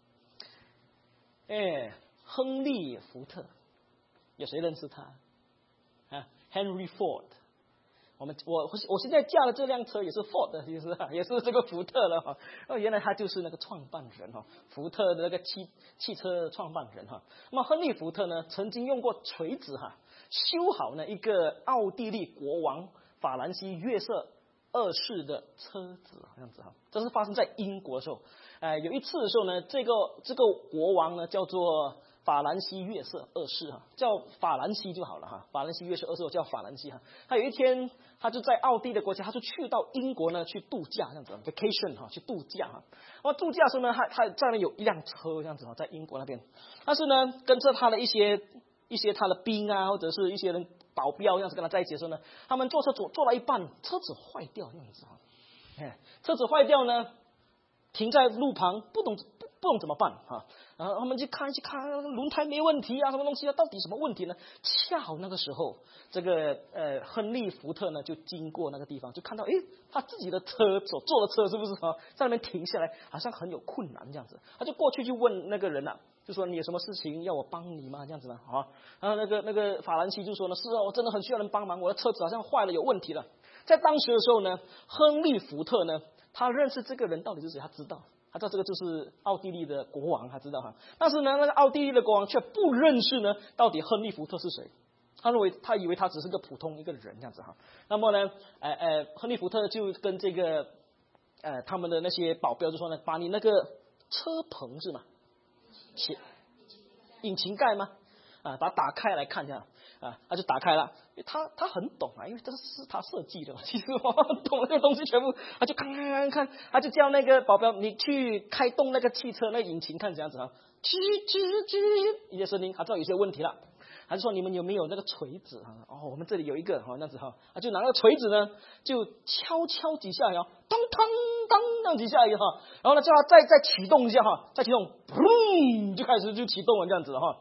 哎。亨利·福特，有谁认识他？啊 ，Henry Ford。我们我我现在驾的这辆车也是 Ford 的，其实也是这个福特了哈。哦，原来他就是那个创办人哈，福特的那个汽汽车创办人哈。那么亨利·福特呢，曾经用过锤子哈修好呢一个奥地利国王法兰西约瑟二世的车子，这样子哈。这是发生在英国的时候。呃，有一次的时候呢，这个这个国王呢叫做法兰西约瑟二世哈，叫法兰西就好了哈。法兰西约瑟二世叫法兰西哈。他有一天，他就在奥地利的国家，他就去到英国呢去度假这样子 ，vacation 哈，去度假哈。那么度假的时候呢，他他在那有一辆车这样子哈，在英国那边。但是呢，跟着他的一些一些他的兵啊，或者是一些人保镖这样子跟他在一起的时候呢，他们坐车坐坐到一半，车子坏掉这样子哈。哎，车子坏掉呢，停在路旁，不懂不不懂怎么办哈。然后他们去看去看，轮胎没问题啊，什么东西啊？到底什么问题呢？恰好那个时候，这个呃亨利福特呢就经过那个地方，就看到诶他自己的车所坐的车是不是啊，在那边停下来，好像很有困难这样子，他就过去就问那个人啊，就说你有什么事情要我帮你吗？这样子呢啊，然后那个那个法兰西就说呢，是啊，我真的很需要人帮忙，我的车子好像坏了，有问题了。在当时的时候呢，亨利福特呢，他认识这个人到底是谁，他知道。他知道这个就是奥地利的国王，他知道哈。但是呢，那个奥地利的国王却不认识呢，到底亨利福特是谁？他认为他以为他只是个普通一个人这样子哈。那么呢，呃呃，亨利福特就跟这个呃他们的那些保镖就说呢，把你那个车棚是吗？引擎盖吗？啊，把它打开来看一下啊，他就打开了。他他很懂啊，因为这是他设计的嘛。其实我懂这个东西全部，他就看看看看，他就叫那个保镖，你去开动那个汽车那个引擎看怎样子啊，吱吱吱一些声音，他知道有些问题了。他就说你们有没有那个锤子啊？哦，我们这里有一个哈，那样子哈，他就拿那个锤子呢，就敲敲几下呀，当当当当几下一哈，然后呢叫他再再启动一下哈，再启动，砰就开始就启动了这样子哈。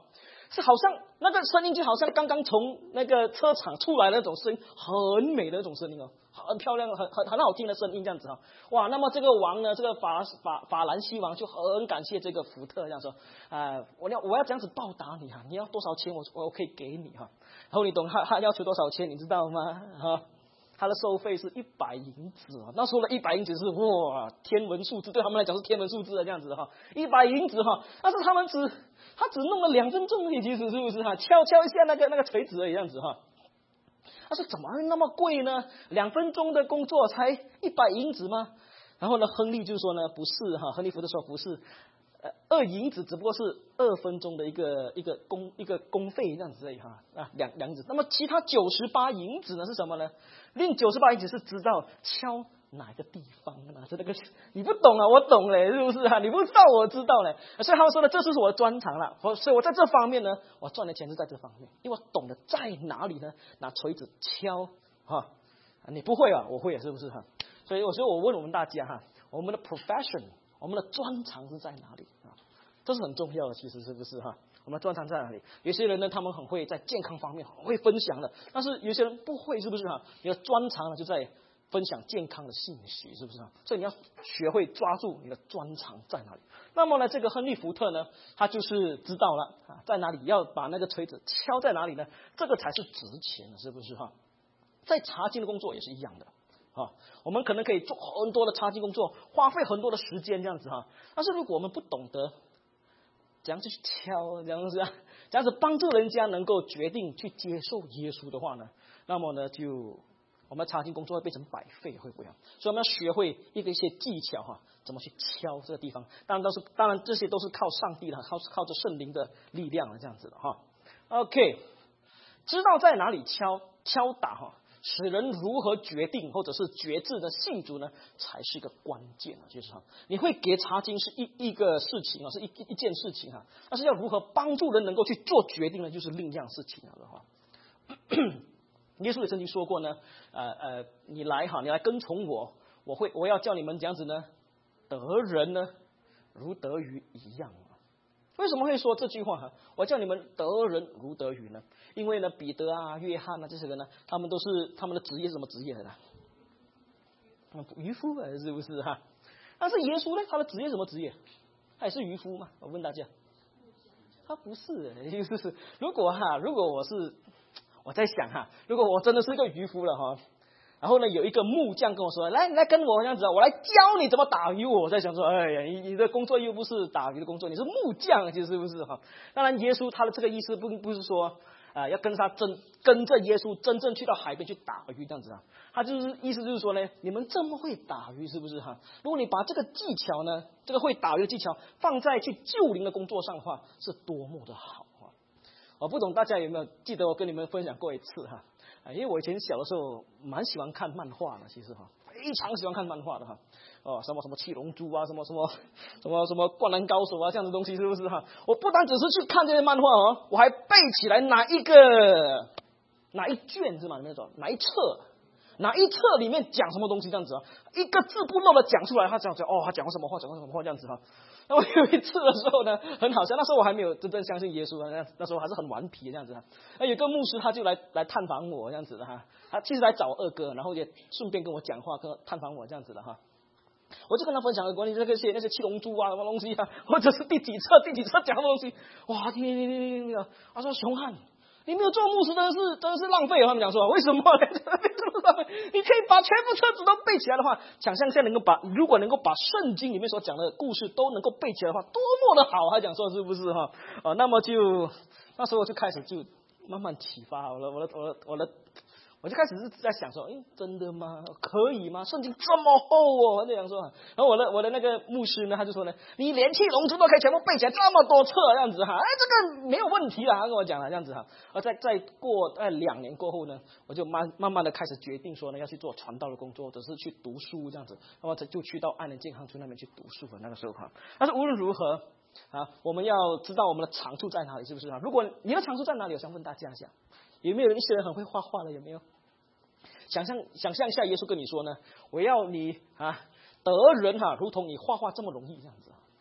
是好像那个声音就好像刚刚从那个车厂出来的那种声音，很美的那种声音哦，很漂亮，很很很好听的声音这样子哈。哇，那么这个王呢，这个法法法兰西王就很感谢这个福特，这样说，啊、呃，我要我要这样子报答你哈，你要多少钱我我可以给你哈。然后你懂他他要求多少钱，你知道吗？哈。他的收费是一百银子啊，那时候的一百银子是哇天文数字，对他们来讲是天文数字的这样子哈，一百银子哈，但是他们只他只弄了两分钟而已，其实是不是哈？敲敲一下那个那个锤子而已这样子哈。他说怎么会那么贵呢？两分钟的工作才一百银子吗？然后呢，亨利就说呢不是哈，亨利福特说不是。呃，二银子只不过是二分钟的一个一个工一个工费这样子而已哈啊，两两银子。那么其他九十八银子呢是什么呢？另九十八银子是知道敲哪个地方呢？是那个你不懂啊，我懂嘞，是不是啊？你不知道我知道嘞。所以他们说的这就是我的专长了，所以我在这方面呢，我赚的钱是在这方面，因为我懂得在哪里呢？拿锤子敲哈，你不会啊，我会啊，是不是哈？所以有时候我问我们大家哈，我们的 profession。我们的专长是在哪里啊？这是很重要的，其实是不是哈？我们的专长在哪里？有些人呢，他们很会在健康方面很会分享的，但是有些人不会，是不是哈？你的专长呢就在分享健康的信息，是不是哈？所以你要学会抓住你的专长在哪里。那么呢，这个亨利福特呢，他就是知道了啊，在哪里要把那个锤子敲在哪里呢？这个才是值钱的，是不是哈？在查经的工作也是一样的。啊，我们可能可以做很多的查经工作，花费很多的时间这样子哈。但是如果我们不懂得怎样去敲，这样子啊，这样子帮助人家能够决定去接受耶稣的话呢，那么呢，就我们查经工作会变成白费，会不会啊？所以我们要学会一个一些技巧哈，怎么去敲这个地方。当然都是，当然这些都是靠上帝的，靠靠着圣灵的力量的这样子的哈。OK， 知道在哪里敲敲打哈。使人如何决定或者是决志的信主呢，才是一个关键啊！就是哈，你会给查经是一一个事情啊，是一一件事情哈，但是要如何帮助人能够去做决定呢，就是另一样事情了哈。耶稣也曾经说过呢，呃呃，你来哈，你来跟从我，我会我要叫你们这样子呢，得人呢如得鱼一样。为什么会说这句话哈？我叫你们得人如得鱼呢？因为呢，彼得啊、约翰啊这些人呢，他们都是他们的职业是什么职业来的？渔夫啊，是不是哈？但是耶稣呢，他的职业什么职业？他也是渔夫嘛？我问大家，他不是，就是如果哈，如果我是我在想哈，如果我真的是一个渔夫了哈。然后呢，有一个木匠跟我说：“来，来跟我这样子，我来教你怎么打鱼。”我在想说：“哎呀，你你的工作又不是打鱼的工作，你是木匠，就是不是哈？”当然，耶稣他的这个意思不不是说啊、呃、要跟他真跟着耶稣真正去到海边去打鱼这样子啊，他就是意思就是说呢，你们这么会打鱼是不是哈？如果你把这个技巧呢，这个会打鱼的技巧放在去救灵的工作上的话，是多么的好啊！我不懂大家有没有记得我跟你们分享过一次哈？因为我以前小的时候蛮喜欢看漫画的，其实哈，非常喜欢看漫画的哈，哦，什么什么七龙珠啊，什么什么什么什么灌篮高手啊，这样的东西是不是哈？我不单只是去看这些漫画哦，我还背起来哪一个哪一卷是吗？那种哪一册？哪一册里面讲什么东西这样子啊？一个字不漏的讲出来，他讲讲哦，他讲过什么话，讲过什么话这样子哈。那我有一次的时候呢，很好笑，那时候我还没有真正相信耶稣啊，那那时候还是很顽皮这样子哈。那有个牧师他就来来探访我这样子的哈，他其实来找二哥，然后也顺便跟我讲话，跟探访我这样子的哈。我就跟他分享了关于这个些那些七龙珠啊什么东西啊，或者是第几册第几册讲的东西，哇，听听听听听听，他说熊汉。你没有做牧师，真的是真的是浪费。他们讲说，为什么呢？你可以把全部册子都背起来的话，想象一下能够把，如果能够把圣经里面所讲的故事都能够背起来的话，多么的好！他讲说是不是哈？啊，那么就那时候我就开始就慢慢启发我的我的我的我的。我就开始是在想说，哎，真的吗？可以吗？圣经这么厚哦，我就想说。然后我的我的那个牧师呢，他就说呢，你连七龙珠都可以全部背起来，这么多册这样子哈，哎，这个没有问题啦，他跟我讲了这样子哈。而在再过呃两年过后呢，我就慢慢慢的开始决定说呢，要去做传道的工作，或者是去读书这样子。那么就去到爱能健康村那边去读书了。那个时候哈，但是无论如何啊，我们要知道我们的长处在哪里，是不是啊？如果你的长处在哪里，我想问大家一下。有没有一些人很会画画的？有没有？想象想象一下，耶稣跟你说呢，我要你啊得人哈、啊，如同你画画这么容易这样子。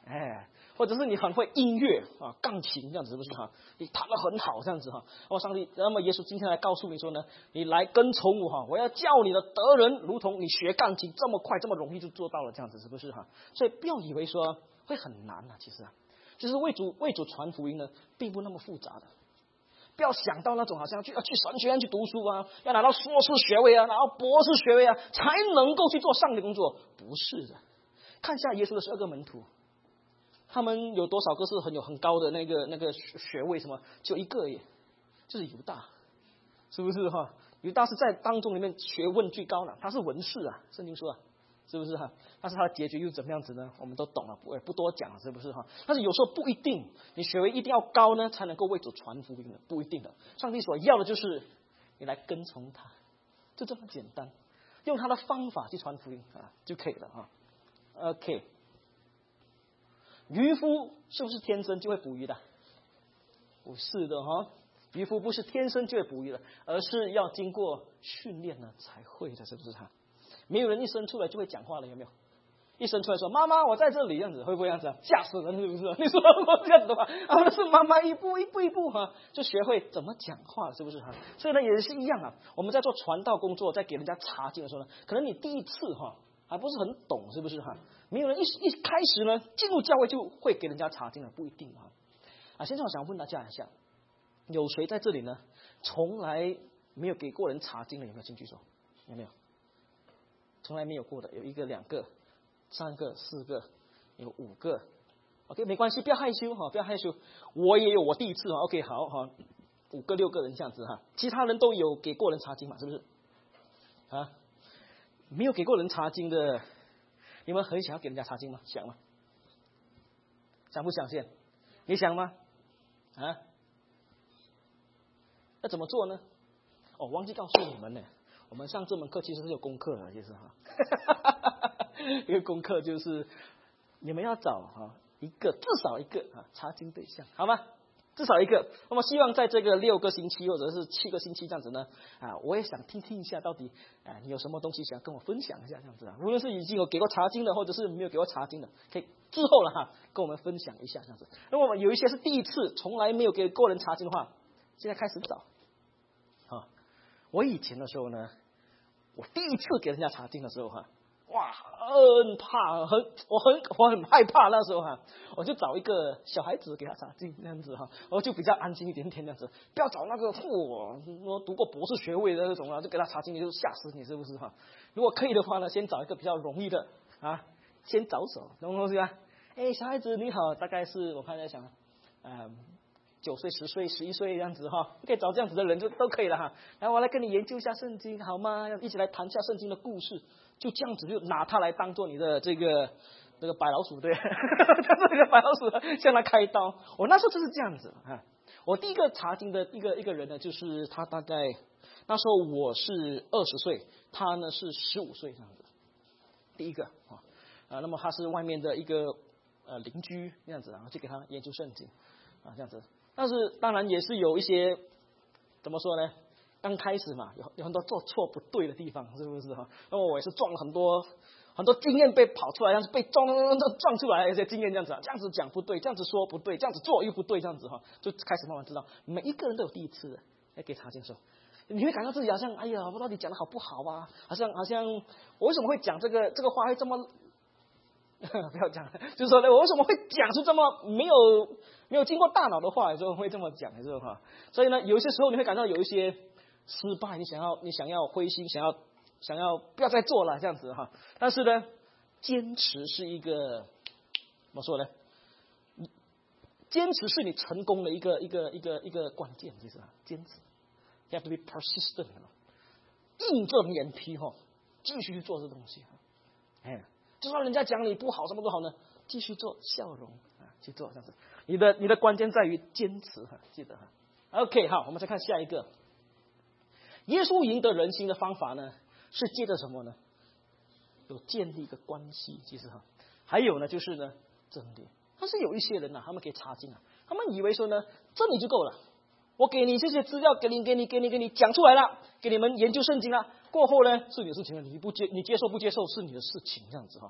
哎，或者是你很会音乐啊，钢琴这样子是不是哈？你弹得很好这样子哈。哦，上帝，那么耶稣今天来告诉你说呢，你来跟从我哈，我要叫你的得人如同你学钢琴这么快这么容易就做到了这样子是不是哈？所以不要以为说会很难啊，其实啊，其实为主为主传福音呢，并不那么复杂的。不要想到那种好像去要去神学院去读书啊，要拿到硕士学位啊，拿到博士学位啊，才能够去做上帝工作，不是的。看一下耶稣的十二个门徒。他们有多少个是很有很高的那个那个学位？什么？就一个耶，就是犹大，是不是哈？犹大是在当中里面学问最高的，他是文士啊，圣经说啊，是不是哈？但是他的结局又怎么样子呢？我们都懂了，不不多讲，是不是哈？但是有时候不一定，你学位一定要高呢，才能够为主传福音的，不一定的。上帝所要的就是你来跟从他，就这么简单，用他的方法去传福音啊就可以了哈。OK。渔夫是不是天生就会捕鱼的？不是的哈，渔夫不是天生就会捕鱼的，而是要经过训练呢才会的，是不是哈？没有人一生出来就会讲话了，有没有？一生出来说妈妈我在这里，这样子会不会这样子啊？吓死人是不是？你说我这样子的话，啊是妈妈一步一步一步哈，就学会怎么讲话，是不是哈？所以呢也是一样啊，我们在做传道工作，在给人家查经的时候呢，可能你第一次哈还不是很懂，是不是哈？没有人一一开始呢进入教会就会给人家查经了，不一定啊。啊，现在我想问大家一下，有谁在这里呢从来没有给过人查经的？有没有兴趣说？有没有？从来没有过的，有一个、两个、三个、四个，有五个。OK， 没关系，不要害羞哈，不要害羞。我也有我第一次哈 ，OK， 好哈，五个、六个人这样子哈，其他人都有给过人查经嘛，是不是？啊，没有给过人查经的。你们很想要给人家查经吗？想吗？想不想先？你想吗？啊？要怎么做呢？哦，忘记告诉你们呢。我们上这门课其实是有功课的，其实哈。一个功课就是你们要找哈一个至少一个啊查经对象，好吗？至少一个。那么希望在这个六个星期或者是七个星期这样子呢，啊，我也想听听一下到底啊你有什么东西想跟我分享一下这样子啊。无论是已经有给过查经的，或者是没有给过查经的，可以之后了哈，跟我们分享一下这样子。那么有一些是第一次从来没有给过人查经的话，现在开始找。啊，我以前的时候呢，我第一次给人家查经的时候哈。哇，很怕，很我很我很害怕那时候哈，我就找一个小孩子给他查经那样子哈，我就比较安心一点点这样子，不要找那个嚯，我读过博士学位的那种啊，就给他查经，你就吓死你是不是哈？如果可以的话呢，先找一个比较容易的啊，先着手，懂东西啊？哎，小孩子你好，大概是我看在想，嗯。九岁、十岁、十一岁这样子哈，可以找这样子的人就都可以了哈。来，我来跟你研究一下圣经好吗？一起来谈一下圣经的故事，就这样子就拿他来当做你的这个这个白老鼠，对，这个白老鼠向他开刀。我那时候就是这样子啊。我第一个查经的一个一个人呢，就是他大概那时候我是二十岁，他呢是十五岁这样子。第一个啊啊，那么他是外面的一个呃邻居这样子，然后去给他研究圣经啊这样子。但是当然也是有一些怎么说呢？刚开始嘛，有有很多做错不对的地方，是不是哈？那么我也是撞了很多很多经验被跑出来，像是被撞撞出来一些经验这样子啊，这样子讲不对，这样子说不对，这样子做又不对，这样子哈，就开始慢慢知道，每一个人都有第一次的。要给查经说，你会感到自己好像哎呀，我到底讲的好不好啊？好像好像我为什么会讲这个这个话会这么？不要讲，就是说呢，我为什么会讲出这么没有没有经过大脑的话，有时候会这么讲，是吧？所以呢，有些时候你会感到有一些失败，你想要你想要灰心，想要想要不要再做了这样子哈。但是呢，坚持是一个怎么说呢？坚持是你成功的一个一个一个一个关键，其实啊，坚持 ，you have to be persistent， 硬着脸皮哈，继续去做这东西，哎。就算人家讲你不好，什么都好呢，继续做，笑容啊，去做这样子。你的你的关键在于坚持哈，记得哈。OK， 好，我们再看下一个。耶稣赢得人心的方法呢，是借着什么呢？有建立一个关系，其实哈。还有呢，就是呢，真理。但是有一些人呢、啊，他们可以查经啊，他们以为说呢，真理就够了。我给你这些资料，给你给你给你给你讲出来了，给你们研究圣经了。过后呢，是你的事情了，你不接你接受不接受是你的事情，这样子哈。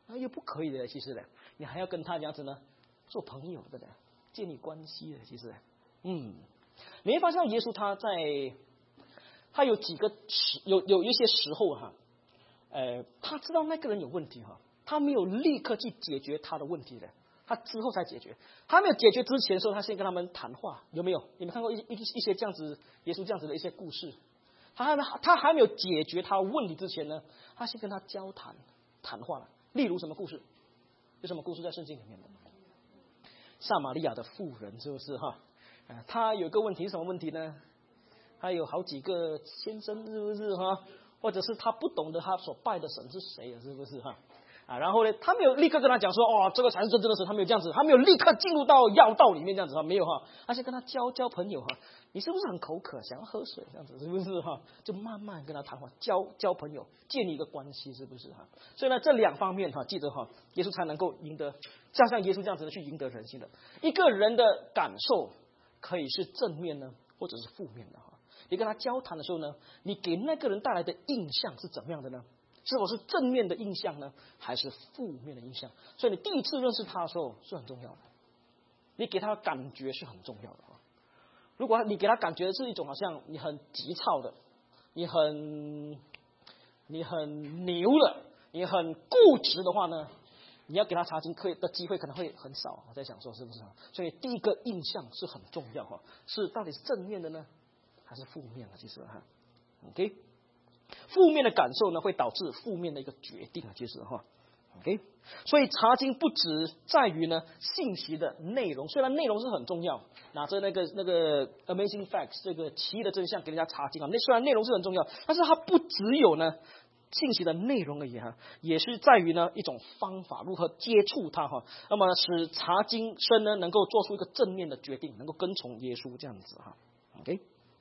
那又不可以的，其实呢，你还要跟他这样子呢做朋友的呢，建立关系的，其实，嗯，你会发现耶稣他在他有几个时有有一些时候哈，呃，他知道那个人有问题哈，他没有立刻去解决他的问题的，他之后才解决。他没有解决之前的时候，他先跟他们谈话，有没有？你们看过一一一些这样子耶稣这样子的一些故事？他还他还没有解决他问题之前呢，他先跟他交谈谈话了。例如什么故事？有什么故事在圣经里面的？撒玛利亚的妇人是不是哈？啊，他有个问题是什么问题呢？他有好几个先生是不是哈？或者是他不懂得他所拜的神是谁啊？是不是哈？啊，然后呢，他没有立刻跟他讲说，哦，这个才是真正的神，他没有这样子，他没有立刻进入到要道里面这样子哈，没有哈，而且跟他交交朋友哈，你是不是很口渴，想要喝水这样子，是不是哈？就慢慢跟他谈话，交交朋友，建立一个关系，是不是哈？所以呢，这两方面哈，记得哈，耶稣才能够赢得，加上耶稣这样子的去赢得人心的。一个人的感受可以是正面呢，或者是负面的哈。你跟他交谈的时候呢，你给那个人带来的印象是怎么样的呢？是否是正面的印象呢，还是负面的印象？所以你第一次认识他的时候是很重要的，你给他的感觉是很重要的。如果你给他感觉是一种好像你很急躁的，你很你很牛的，你很固执的话呢，你要给他查经课的机会可能会很少。我在想说是不是？所以第一个印象是很重要哈，是到底是正面的呢，还是负面的？其实哈 ，OK。负面的感受呢，会导致负面的一个决定啊，其实哈 ，OK， 所以查经不只在于呢信息的内容，虽然内容是很重要，拿着那个那个 Amazing Facts 这个奇异的真相给人家查经啊，那虽然内容是很重要，但是它不只有呢信息的内容而已哈，也是在于呢一种方法，如何接触它哈，那么使查经生呢能够做出一个正面的决定，能够跟从耶稣这样子哈 ，OK。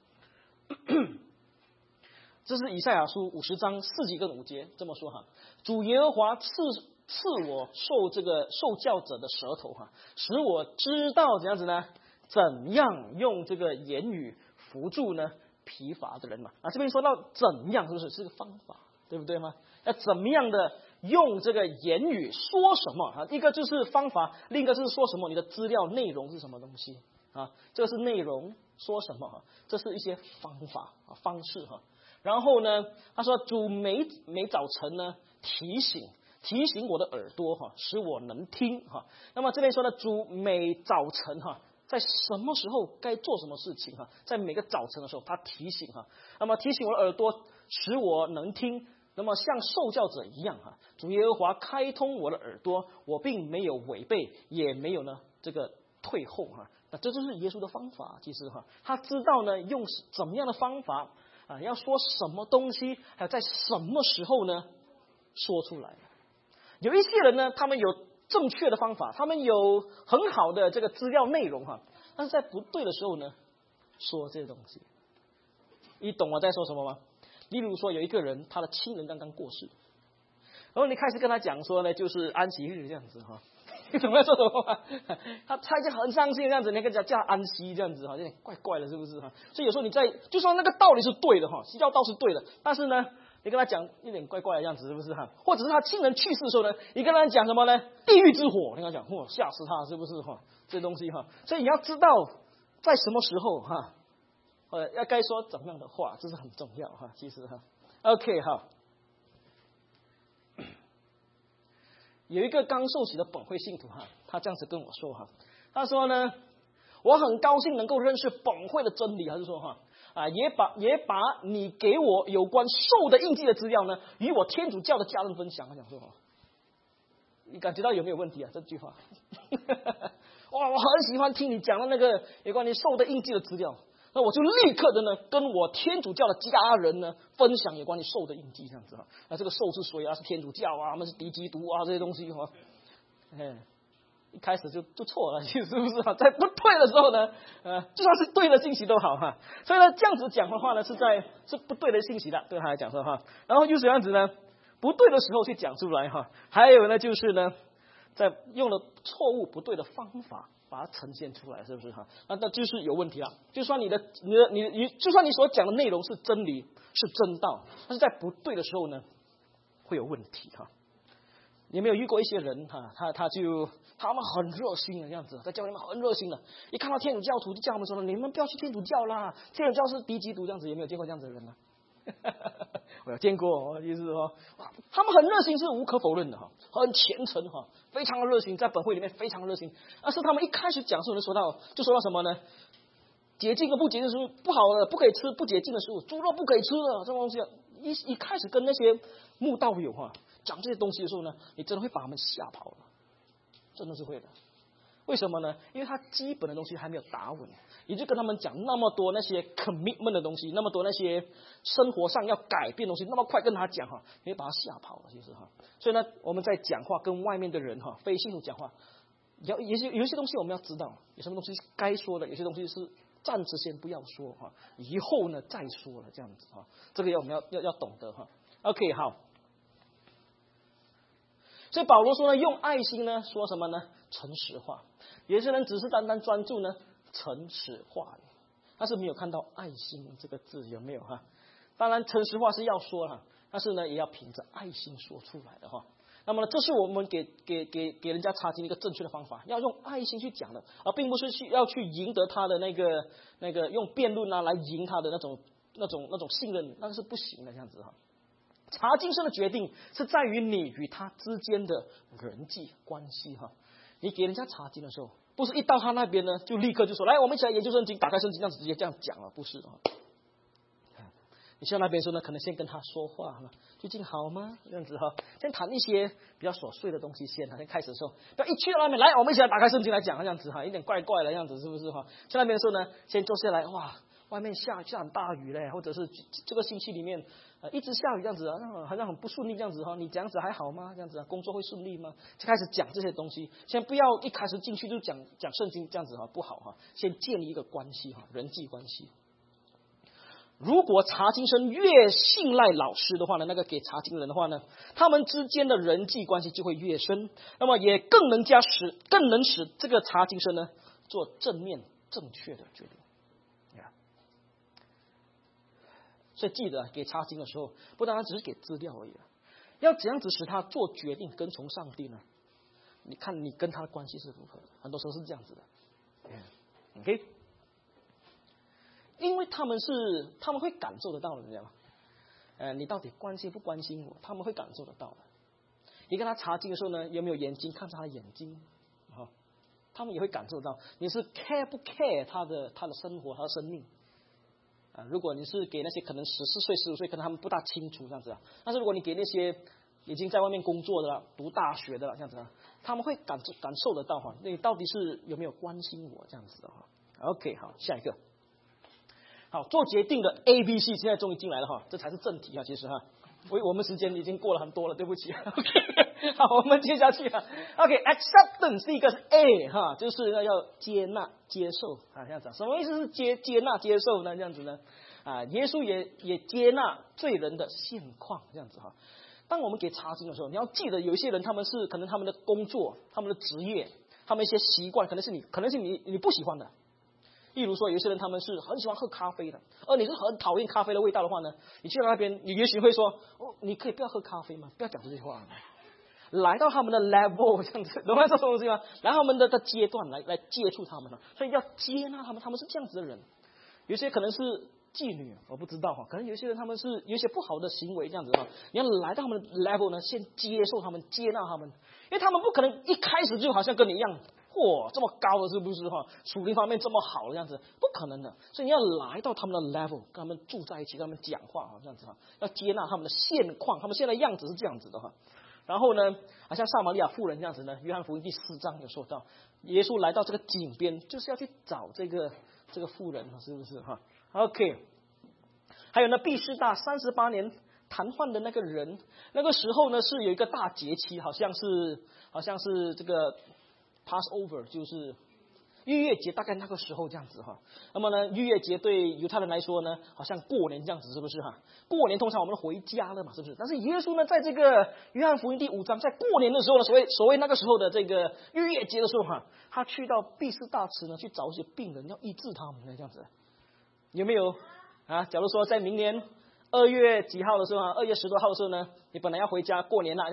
这是以赛亚书五十章四节跟五节这么说哈，主耶和华赐赐我受这个受教者的舌头哈，使我知道怎样子呢？怎样用这个言语扶助呢疲乏的人嘛？啊，这边说到怎样，是不是是个方法，对不对吗？要怎么样的用这个言语说什么啊？一个就是方法，另一个就是说什么，你的资料内容是什么东西啊？这个是内容，说什么哈？这是一些方法啊方式哈。然后呢，他说主每每早晨呢提醒提醒我的耳朵哈，使我能听哈。那么这边说呢，主每早晨哈，在什么时候该做什么事情哈，在每个早晨的时候他提醒哈，那么提醒我的耳朵，使我能听。那么像受教者一样哈，主耶和华开通我的耳朵，我并没有违背，也没有呢这个退后哈。那这就是耶稣的方法，其实哈，他知道呢用怎么样的方法。啊，要说什么东西，还有在什么时候呢说出来？有一些人呢，他们有正确的方法，他们有很好的这个资料内容哈，但是在不对的时候呢，说这些东西。你懂我在说什么吗？例如说，有一个人他的亲人刚刚过世，然后你开始跟他讲说呢，就是安息日这样子哈。你懂我在说什么吗？他他就很伤心这样子，那个叫叫安息这样子哈，有点怪怪的，是不是哈？所以有时候你在就算那个道理是对的哈，西教道是对的，但是呢，你跟他讲有点怪怪的样子，是不是哈？或者是他亲人去世的时候呢，你跟他讲什么呢？地狱之火，你跟他讲，嚯，吓死他，是不是哈？这东西哈，所以你要知道在什么时候哈，呃，要该说怎么样的话，这是很重要哈。其实哈 ，OK 哈。有一个刚受洗的本会信徒哈，他这样子跟我说哈，他说呢，我很高兴能够认识本会的真理，还是说哈啊，也把也把你给我有关受的印记的资料呢，与我天主教的家人分享。他讲说哈，你感觉到有没有问题啊？这句话，哇，我很喜欢听你讲的那个有关你受的印记的资料。那我就立刻的呢，跟我天主教的家人呢分享有关于受的印记这样子哈。啊，这个受是谁啊？是天主教啊？他们是敌基督啊？这些东西哈，哎，一开始就就错了，是不是哈？在不对的时候呢，呃，就算是对的信息都好哈。所以呢，这样子讲的话呢，是在是不对的信息的，对他来讲说哈。然后就是这样子呢，不对的时候去讲出来哈。还有呢，就是呢，在用了错误不对的方法。把它呈现出来，是不是哈？那那就是有问题了。就算你的、你的、你、你，就算你所讲的内容是真理、是真道，但是在不对的时候呢，会有问题哈。 有没有遇过一些人哈、啊？他他就他们很热心的这样子，在教会里面很热心的，一看到天主教徒就叫他们说：“你们不要去天主教啦，天主教是敌基督。”这样子有没有见过这样子的人呢？我有见过，就是说，他们很热心是无可否认的哈，很虔诚哈，非常的热心，在本会里面非常热心。但是他们一开始讲的时候就说到，就说到什么呢？洁净和不洁净的食物不好的，不可以吃不洁净的食物，猪肉不可以吃的这种东西。一一开始跟那些慕道友哈讲这些东西的时候呢，你真的会把他们吓跑了，真的是会的。为什么呢？因为他基本的东西还没有打稳，你就跟他们讲那么多那些 commitment 的东西，那么多那些生活上要改变的东西，那么快跟他讲哈，你会把他吓跑了，其实哈。所以呢，我们在讲话跟外面的人哈，非信徒讲话，要有些有些东西我们要知道，有什么东西是该说的，有些东西是暂时先不要说哈，以后呢再说了这样子哈，这个要我们要要要懂得哈。OK 好。所以保罗说呢，用爱心呢，说什么呢？诚实话。有些人只是单单专注呢诚实话，但是没有看到爱心这个字，有没有哈？当然诚实话是要说哈，但是呢也要凭着爱心说出来的哈。那么呢，这是我们给给给给人家查经一个正确的方法，要用爱心去讲的，而并不是去要去赢得他的那个那个用辩论啊来赢他的那种那种那种信任，那是不行的这样子哈。查经上的决定是在于你与他之间的人际关系哈。你给人家查经的时候，不是一到他那边呢就立刻就说来我们一起来研究圣经，打开圣经这样子直接这样讲了，不是的。你去到那边的时候呢，可能先跟他说话，最近好吗？这样子哈，先谈一些比较琐碎的东西先。先开始的时候，不要一去到那边来，我们一起来打开圣经来讲这样子哈，有点怪怪的样子，是不是哈？去那边的时候呢，先坐下来，哇，外面下下很大雨嘞，或者是这个星期里面呃一直下雨这样子啊，好像很不顺利这样子哈。你这样子还好吗？这样子啊，工作会顺利吗？就开始讲这些东西，先不要一开始进去就讲讲圣经这样子哈，不好哈。先建立一个关系哈，人际关系。如果查经生越信赖老师的话呢，那个给查经人的话呢，他们之间的人际关系就会越深，那么也更能加使更能使这个查经生呢做正面正确的决定。所以记得给查经的时候，不单单只是给资料而已，要怎样子使他做决定跟从上帝呢？你看你跟他的关系是如何的，很多时候是这样子的。OK。因为他们是他们会感受得到的，你知道吗？呃，你到底关心不关心我？他们会感受得到的。你跟他查经的时候呢，有没有眼睛看着他的眼睛？啊，他们也会感受到你是 care 不 care 他的他的生活他的生命啊。如果你是给那些可能十四岁十五岁，可能他们不大清楚这样子啊。但是如果你给那些已经在外面工作的了、读大学的了这样子啊，他们会感感受得到哈，你到底是有没有关心我这样子的哈。OK， 好，下一个。好，做决定的 A B C 现在终于进来了哈，这才是正题啊，其实哈，我我们时间已经过了很多了，对不起。OK， 好，我们接下去啊。OK，acceptance 第一个是 A 哈，就是要要接纳、接受啊，这样子。什么意思是接接纳、接受呢？这样子呢？啊，耶稣也也接纳罪人的现况，这样子哈。当我们给查经的时候，你要记得，有一些人他们是可能他们的工作、他们的职业、他们一些习惯，可能是你可能是你你不喜欢的。例如说，有些人他们是很喜欢喝咖啡的，而你是很讨厌咖啡的味道的话呢，你去到那边，你也许会说，哦，你可以不要喝咖啡吗？不要讲这句话。来到他们的 level 这样子，懂吗？这种东西吗？来到他们的的阶段来来接触他们了，所以要接纳他们，他们是这样子的人。有些可能是妓女，我不知道哈，可能有些人他们是有一些不好的行为这样子哈，你要来到他们的 level 呢，先接受他们，接纳他们，因为他们不可能一开始就好像跟你一样。哇，这么高了是不是哈？属灵方面这么好这样子，不可能的。所以你要来到他们的 level， 跟他们住在一起，跟他们讲话哈，这样子哈，要接纳他们的现况，他们现在的样子是这样子的哈。然后呢，好像撒玛利亚妇人这样子呢，约翰福音第四章有说到，耶稣来到这个井边，就是要去找这个这个妇人，是不是哈 ？OK。还有呢，毕士大三十八年谈判的那个人，那个时候呢是有一个大节期，好像是好像是这个。Passover 就是逾越节，大概那个时候这样子哈。那么呢，逾越节对犹太人来说呢，好像过年这样子，是不是哈？过年通常我们回家了嘛，是不是？但是耶稣呢，在这个约翰福音第五章，在过年的时候呢，所谓所谓那个时候的这个逾越节的时候哈，他去到毕士大池呢，去找一些病人，要医治他们呢，这样子。有没有啊？假如说在明年二月几号的时候啊，二月十多号的时候呢，你本来要回家过年了这样子啊。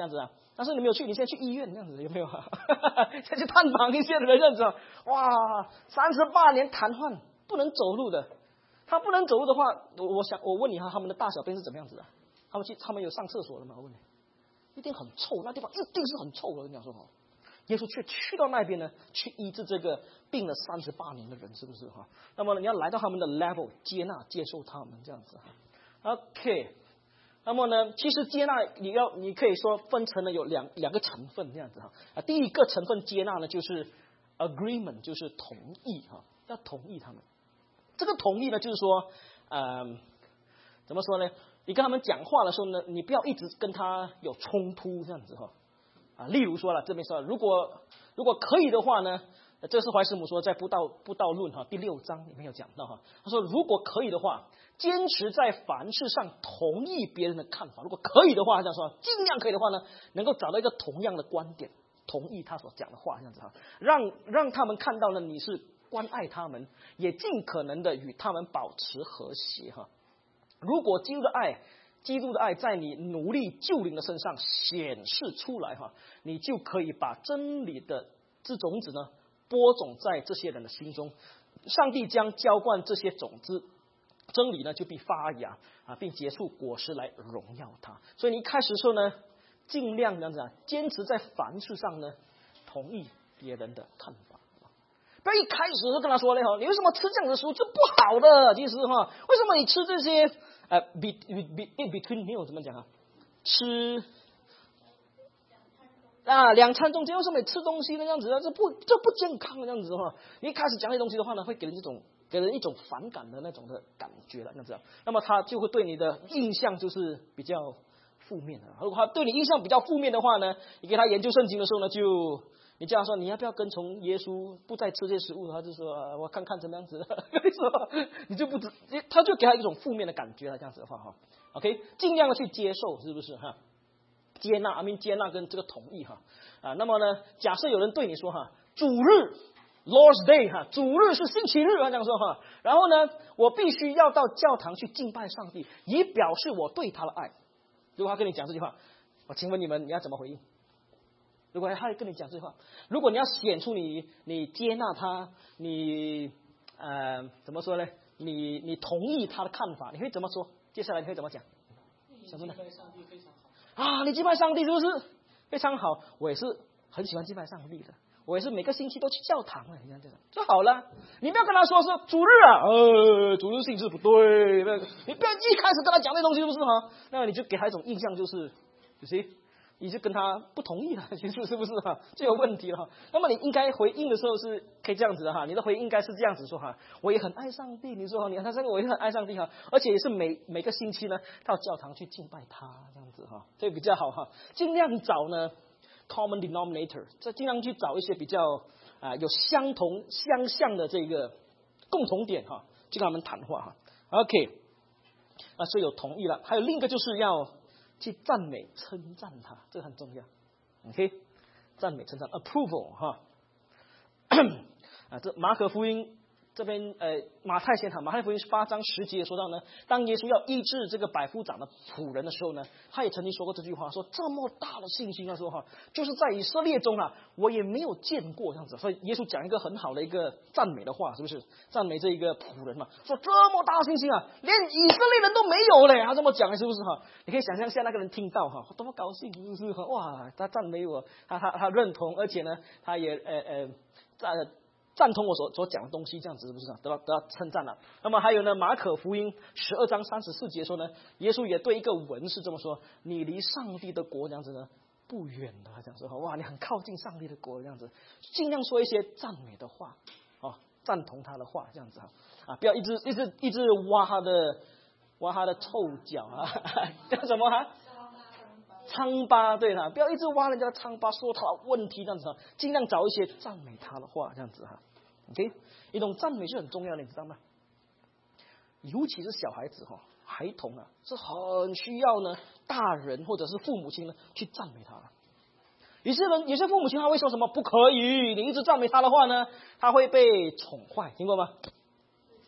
但是你没有去，你现在去医院这样子有没有？先去探访一下的这样子，哇，三十八年瘫痪，不能走路的。他不能走路的话，我我想我问你哈，他们的大小便是怎么样子的？他们去他们有上厕所的吗？我问你，一定很臭，那地方一定是很臭的。我跟你讲说哈，耶稣却去到那边呢，去医治这个病了三十八年的人，是不是哈？那么你要来到他们的 level， 接纳接受他们这样子。OK， 那么呢，其实接纳你要你可以说分成了有两两个成分这样子哈。啊，第一个成分接纳呢就是 agreement， 就是同意哈，要同意他们。这个同意呢，就是说，嗯，怎么说呢？你跟他们讲话的时候呢，你不要一直跟他有冲突这样子哈。啊，例如说了，这边说，如果如果可以的话呢，这是怀师母说在布道布道论哈第六章里面有讲到哈，他说如果可以的话，坚持在凡事上同意别人的看法。如果可以的话，这样说，尽量可以的话呢，能够找到一个同样的观点，同意他所讲的话，这样子哈，让让他们看到呢你是关爱他们，也尽可能的与他们保持和谐哈。如果基督的爱，基督的爱在你努力救灵的身上显示出来哈，你就可以把真理的这种子呢播种在这些人的心中，上帝将浇灌这些种子，真理呢就必发芽啊，并结出果实来荣耀他。所以你一开始的时候呢，尽量这样子啊，坚持在凡事上呢同意别人的看法。不要一开始就跟他说了哈，你为什么吃这样的食物？这不好的，其实哈，为什么你吃这些呃 be be in between meal 怎么讲啊？吃啊两餐中间为什么你吃东西那样子啊？这不这不健康的这样子哈。你一开始讲这些东西的话呢，会给人这种给人一种反感的那种的感觉了，这样子。那么他就会对你的印象就是比较负面的。如果他对你印象比较负面的话呢，你给他研究圣经的时候呢，就你叫他说你要不要跟从耶稣不再吃这些食物，他就说、啊、我看看怎么样子，你说你就不知，他就给他一种负面的感觉了，这样子的话哈 ，OK， 尽量的去接受，是不是哈？接纳，阿明接纳跟这个同意哈啊，那么呢，假设有人对你说哈，主日 Lord's Day 哈，主日是星期日啊这样说哈，然后呢，我必须要到教堂去敬拜上帝，以表示我对他的爱。如果他跟你讲这句话，我请问你们你要怎么回应？如果他跟你讲这句话，如果你要显出你你接纳他，你呃怎么说呢？你你同意他的看法，你会怎么说？接下来你会怎么讲？什么呢？啊，你敬拜上帝是不是非常好？我也是很喜欢敬拜上帝的，我也是每个星期都去教堂了，你看这种就好了。你不要跟他说是主日啊，呃，主日性质不对，你不要一开始跟他讲这东西，是不是哈？那么你就给他一种印象，就是有谁？你就跟他不同意了，其实是不是哈？就有问题了哈。那么你应该回应的时候是可以这样子的哈，你的回应应该是这样子说哈，我也很爱上帝，你说你看他这个我也很爱上帝哈，而且也是每每个星期呢到教堂去敬拜他这样子哈，这个比较好哈。尽量找呢 common denominator， 这尽量去找一些比较啊、呃、有相同相像的这个共同点哈，去跟他们谈话哈。OK， 啊，所以有同意了，还有另一个就是要去赞美称赞他，这个很重要。OK， 赞美称赞 approval 哈。啊，这马可福音这边呃马太先谈，马太福音八章十节说到呢，当耶稣要医治这个百夫长的仆人的时候呢，他也曾经说过这句话，说这么大的信心，他说哈，就是在以色列中啊，我也没有见过这样子。所以耶稣讲一个很好的一个赞美的话，是不是？赞美这一个仆人嘛，说这么大的信心啊，连以色列人都没有嘞，他这么讲，是不是哈？你可以想象一下那个人听到哈，多么高兴，是不是？哇，他赞美我，他他他认同，而且呢，他也呃呃赞。赞同我所所讲的东西，这样子是不是得到得到称赞了？那么还有呢，马可福音十二章三十四节说呢，耶稣也对一个文士这么说：“你离上帝的国这样子呢不远的。”他这样说，哇，你很靠近上帝的国这样子，尽量说一些赞美的话，哦，赞同他的话这样子哈，啊，不要一直一直一直挖他的挖他的臭脚啊，叫什么哈？疮疤，对啦，不要一直挖人家的疮疤，说他的问题这样子哈，尽量找一些赞美他的话这样子哈。OK， 一种赞美是很重要的，你知道吗？尤其是小孩子哈，孩童啊，是很需要呢，大人或者是父母亲呢去赞美他。有些人，有些父母亲他会说什么不可以？你一直赞美他的话呢，他会被宠坏，听过吗？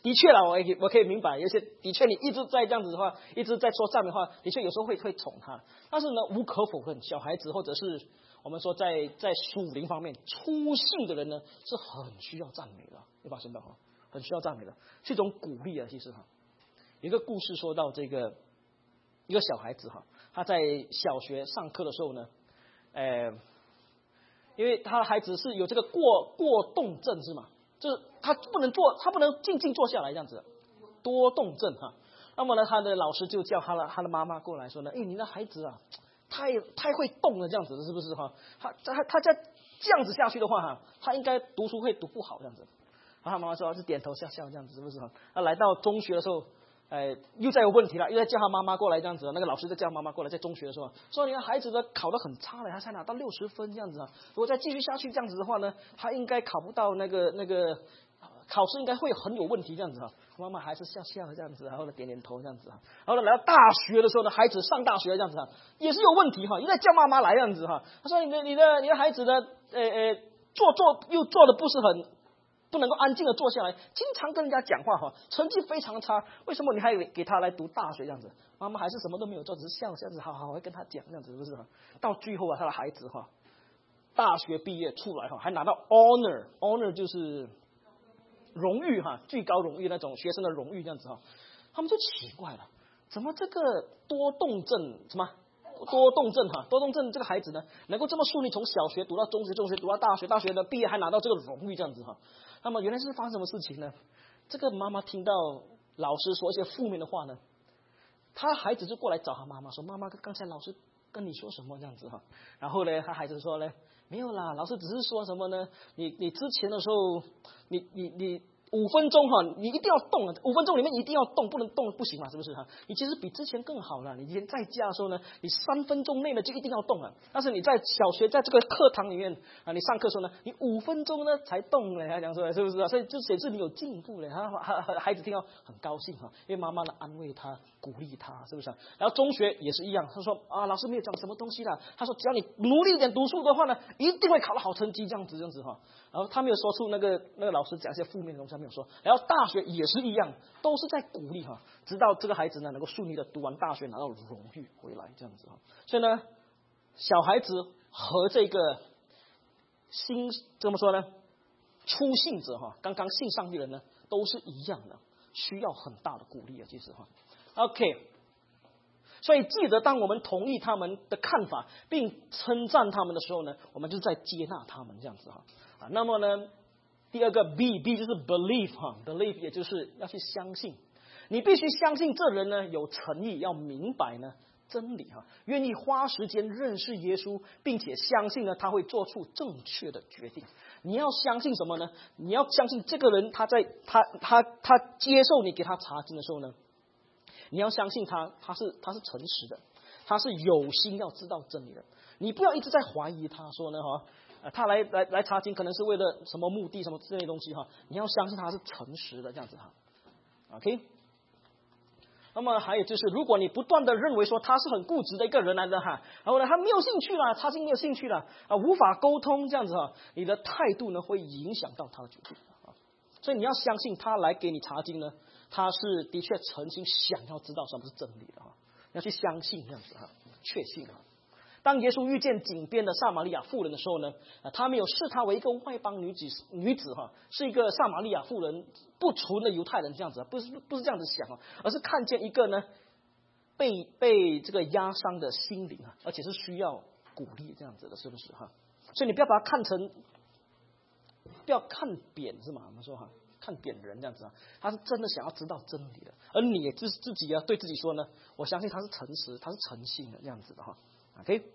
的确啦，我也我可以明白，有些的确你一直在这样子的话，一直在说赞美的话，的确有时候会会宠他。但是呢，无可否认，小孩子或者是我们说在在属灵方面粗信的人呢，是很需要赞美的，你发现到哈，很需要赞美的，是一种鼓励啊。其实哈，有一个故事说到这个一个小孩子哈，他在小学上课的时候呢，呃。因为他的孩子是有这个过过动症是吗？就是他不能坐，他不能静静坐下来这样子，多动症哈。那么呢，他的老师就叫他的他的妈妈过来说呢，哎，你的孩子啊，太太会动了这样子，是不是哈？他他他再这样子下去的话哈，他应该读书会读不好这样子。然后他妈妈说是点头笑笑这样子，是不是哈？他来到中学的时候。哎，又再有问题了，又在叫他妈妈过来这样子，那个老师在叫妈妈过来，在中学的时候说，你的孩子呢考得很差了，他才拿到六十分这样子啊，如果再继续下去这样子的话呢，他应该考不到那个那个考试应该会很有问题这样子啊。妈妈还是笑笑的这样子，然后呢点点头这样子啊，然后呢来到大学的时候呢，孩子上大学这样子啊，也是有问题哈，又在叫妈妈来这样子哈。他说你的你的你的孩子呢，呃呃，做做又做的不是很。不能够安静的坐下来，经常跟人家讲话哈，成绩非常差。为什么你还给他来读大学这样子？妈妈还是什么都没有做，只是笑这样子，好好会跟他讲这样子，是不是？到最后啊，他的孩子哈，大学毕业出来哈，还拿到 honor，honor 就是荣誉哈，最高荣誉那种学生的荣誉这样子哈。他们就奇怪了，怎么这个多动症什么？多动症哈，多动症这个孩子呢，能够这么顺利从小学读到中学，中学读到大学，大学的毕业还拿到这个荣誉这样子哈。那么原来是发生什么事情呢？这个妈妈听到老师说一些负面的话呢，他孩子就过来找他妈妈说：“妈妈，刚才老师跟你说什么这样子哈？”然后呢，他孩子说呢：“没有啦，老师只是说什么呢？你你之前的时候，你你你。”五分钟哈，你一定要动啊！五分钟里面一定要动，不能动不行嘛，是不是哈？你其实比之前更好了。你以前在家的时候呢，你三分钟内呢就一定要动啊。但是你在小学在这个课堂里面啊，你上课的时候呢，你五分钟呢才动嘞，他讲出来是不是啊？所以就显示你有进步嘞。他孩子听到很高兴哈，因为妈妈呢安慰他、鼓励他，是不是啊？然后中学也是一样，他说啊，老师没有讲什么东西啦，他说只要你努力一点读书的话呢，一定会考到好成绩，这样子这样子哈。然后他没有说出那个那个老师讲一些负面的东西，他没有说。然后大学也是一样，都是在鼓励哈，直到这个孩子呢能够顺利的读完大学，拿到荣誉回来这样子哈。所以呢，小孩子和这个新怎么说呢，初信者哈，刚刚信上帝的人呢，都是一样的，需要很大的鼓励啊，其实哈。OK。所以记得，当我们同意他们的看法，并称赞他们的时候呢，我们就是在接纳他们这样子哈啊。那么呢，第二个 B B 就是 believe 哈 ，believe 也就是要去相信，你必须相信这人呢有诚意，要明白呢真理哈，愿意花时间认识耶稣，并且相信呢他会做出正确的决定。你要相信什么呢？你要相信这个人他在他他他接受你给他查经的时候呢。你要相信他，他是他是诚实的，他是有心要知道真理的。你不要一直在怀疑他说呢哈，呃，他来来来查经可能是为了什么目的，什么这类东西哈。你要相信他是诚实的这样子哈。OK。那么还有就是，如果你不断的认为说他是很固执的一个人来的哈，然后呢他没有兴趣了，查经没有兴趣了啊，无法沟通这样子哈，你的态度呢会影响到他的决定啊。所以你要相信他来给你查经呢。他是的确诚心想要知道什么是真理的哈，要去相信这样子哈，确信哈。当耶稣遇见井边的撒玛利亚妇人的时候呢，他没有视她为一个外邦女子女子哈，是一个撒玛利亚妇人，不纯的犹太人这样子，不是不是这样子想啊，而是看见一个呢被被这个压伤的心灵啊，而且是需要鼓励这样子的，是不是哈？所以你不要把它看成，不要看扁是吗？我们说哈。看扁人这样子啊，他是真的想要知道真理的，而你也自自己啊对自己说呢，我相信他是诚实，他是诚信的这样子的哈。OK，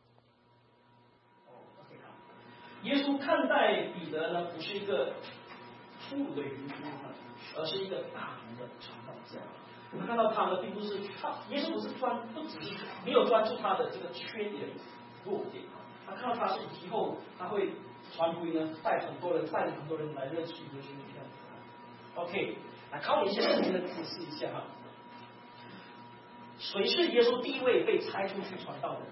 耶稣看待彼得呢，不是一个粗鲁的渔夫，而是一个大能的传道者。我们看到他呢，并不是他，耶稣不是专，不只是没有专注他的这个缺点、弱点，他看到他是以后他会传福音呢，带很多人，带领很多人来认识耶稣这样子。OK， 来考你一些圣经的知识一下哈。谁是耶稣第一位被差出去传道的？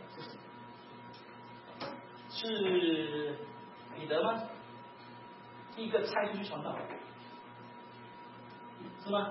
是彼得吗？第一个差出去传道。 是吗？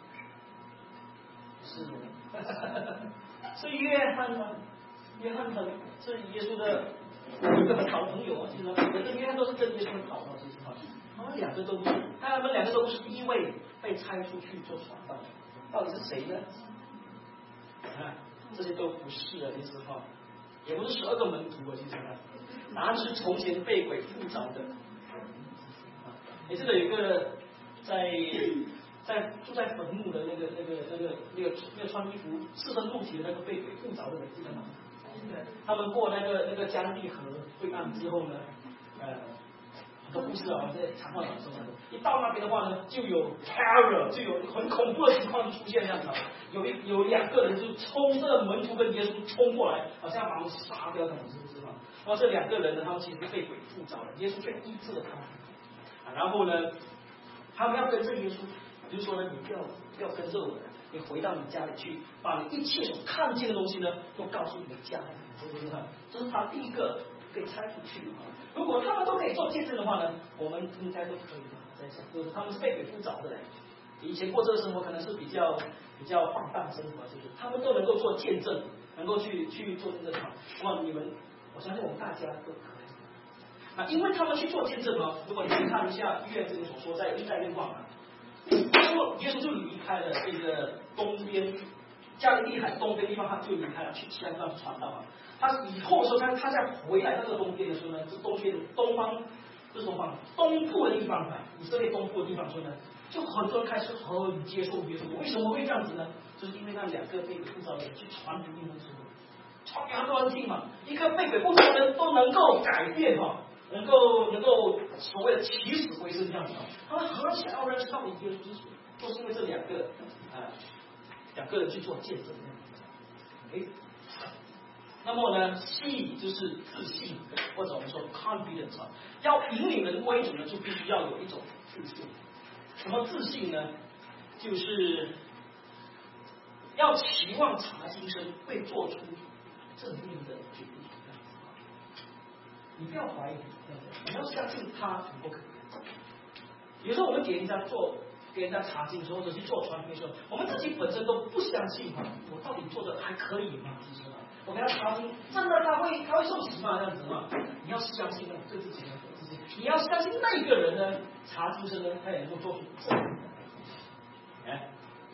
是，是约翰吗？约翰很是耶稣的一个很好的朋友啊，其实呢，跟约翰都是跟耶稣很好的，其实哈，他们两个都不是，他们两个都不是第一位被差出去做传道，到底是谁呢？啊，这些都不是啊，其实哈，也不是十二个门徒啊，其实呢，答案是从前被鬼附着的。你记得有一个在在住在坟墓的那个那个那个那个那个穿衣服赤身露体的那个被鬼附着的人，记得吗？他们过那个那个江地河对岸之后呢，呃，很多故事啊，在长话短说讲的，一到那边的话呢，就有 terror， 就有很恐怖的情况就出现这样子，有一有两个人就冲着门徒跟耶稣冲过来，好像把他们杀掉那种，知不知道？然后这两个人呢，他们其实被鬼附着了，耶稣却医治了他们。啊，然后呢，他们要跟着耶稣，比如说呢，你不要不要跟着我，你回到你家里去，把你一切所看见的东西呢，都告诉你的家人，知不知道？这是他第一个被拆出去啊。如果他们都可以做见证的话呢，我们应该都可以的。在想，就是他们是被鬼附着的嘞，以前过这个生活可能是比较比较放荡生活，就是他们都能够做见证，能够去去做见证啊。那么你们，我相信我们大家都可以。啊，因为他们去做见证哦，如果你去看一下约翰这里所说，在历代列王啊，他说耶稣就离开了这个东边加利利海东边地方，他就离开了，去其他地方传道啊。他以后的时候，他他再回来到这个东边的时候呢，是东边东方，不是东方，东部的地方啊，以色列东部的地方说呢，就很多人开始很接受耶稣。为什么会这样子呢？就是因为那两个被鬼附着的人去传福音的时候，传给很多人听嘛，一个被鬼附着的人都能够改变哈。能够能够所谓的起死回生这样子，他们很想要认识到底耶稣是谁，都是因为这两个啊、呃、两个人去做见证这样子。哎，那么呢，信就是自信，或者我们说 confidence 啊，要引领人归主呢，就必须要有一种自信。什么自信呢？就是要期望查经生会做出正面的决定。你不要怀疑，你要相信他不可以。有时候我们给人家做，给人家查经的时候，或者去做传福音的时候，我们自己本身都不相信嘛，我到底做的还可以吗？其实啊，我给他查经，真的他会他会受洗吗？这样子嘛，你要相信啊，对自己的自己，你要相信那个人呢，查经生呢，他也能够做出正面的。哎，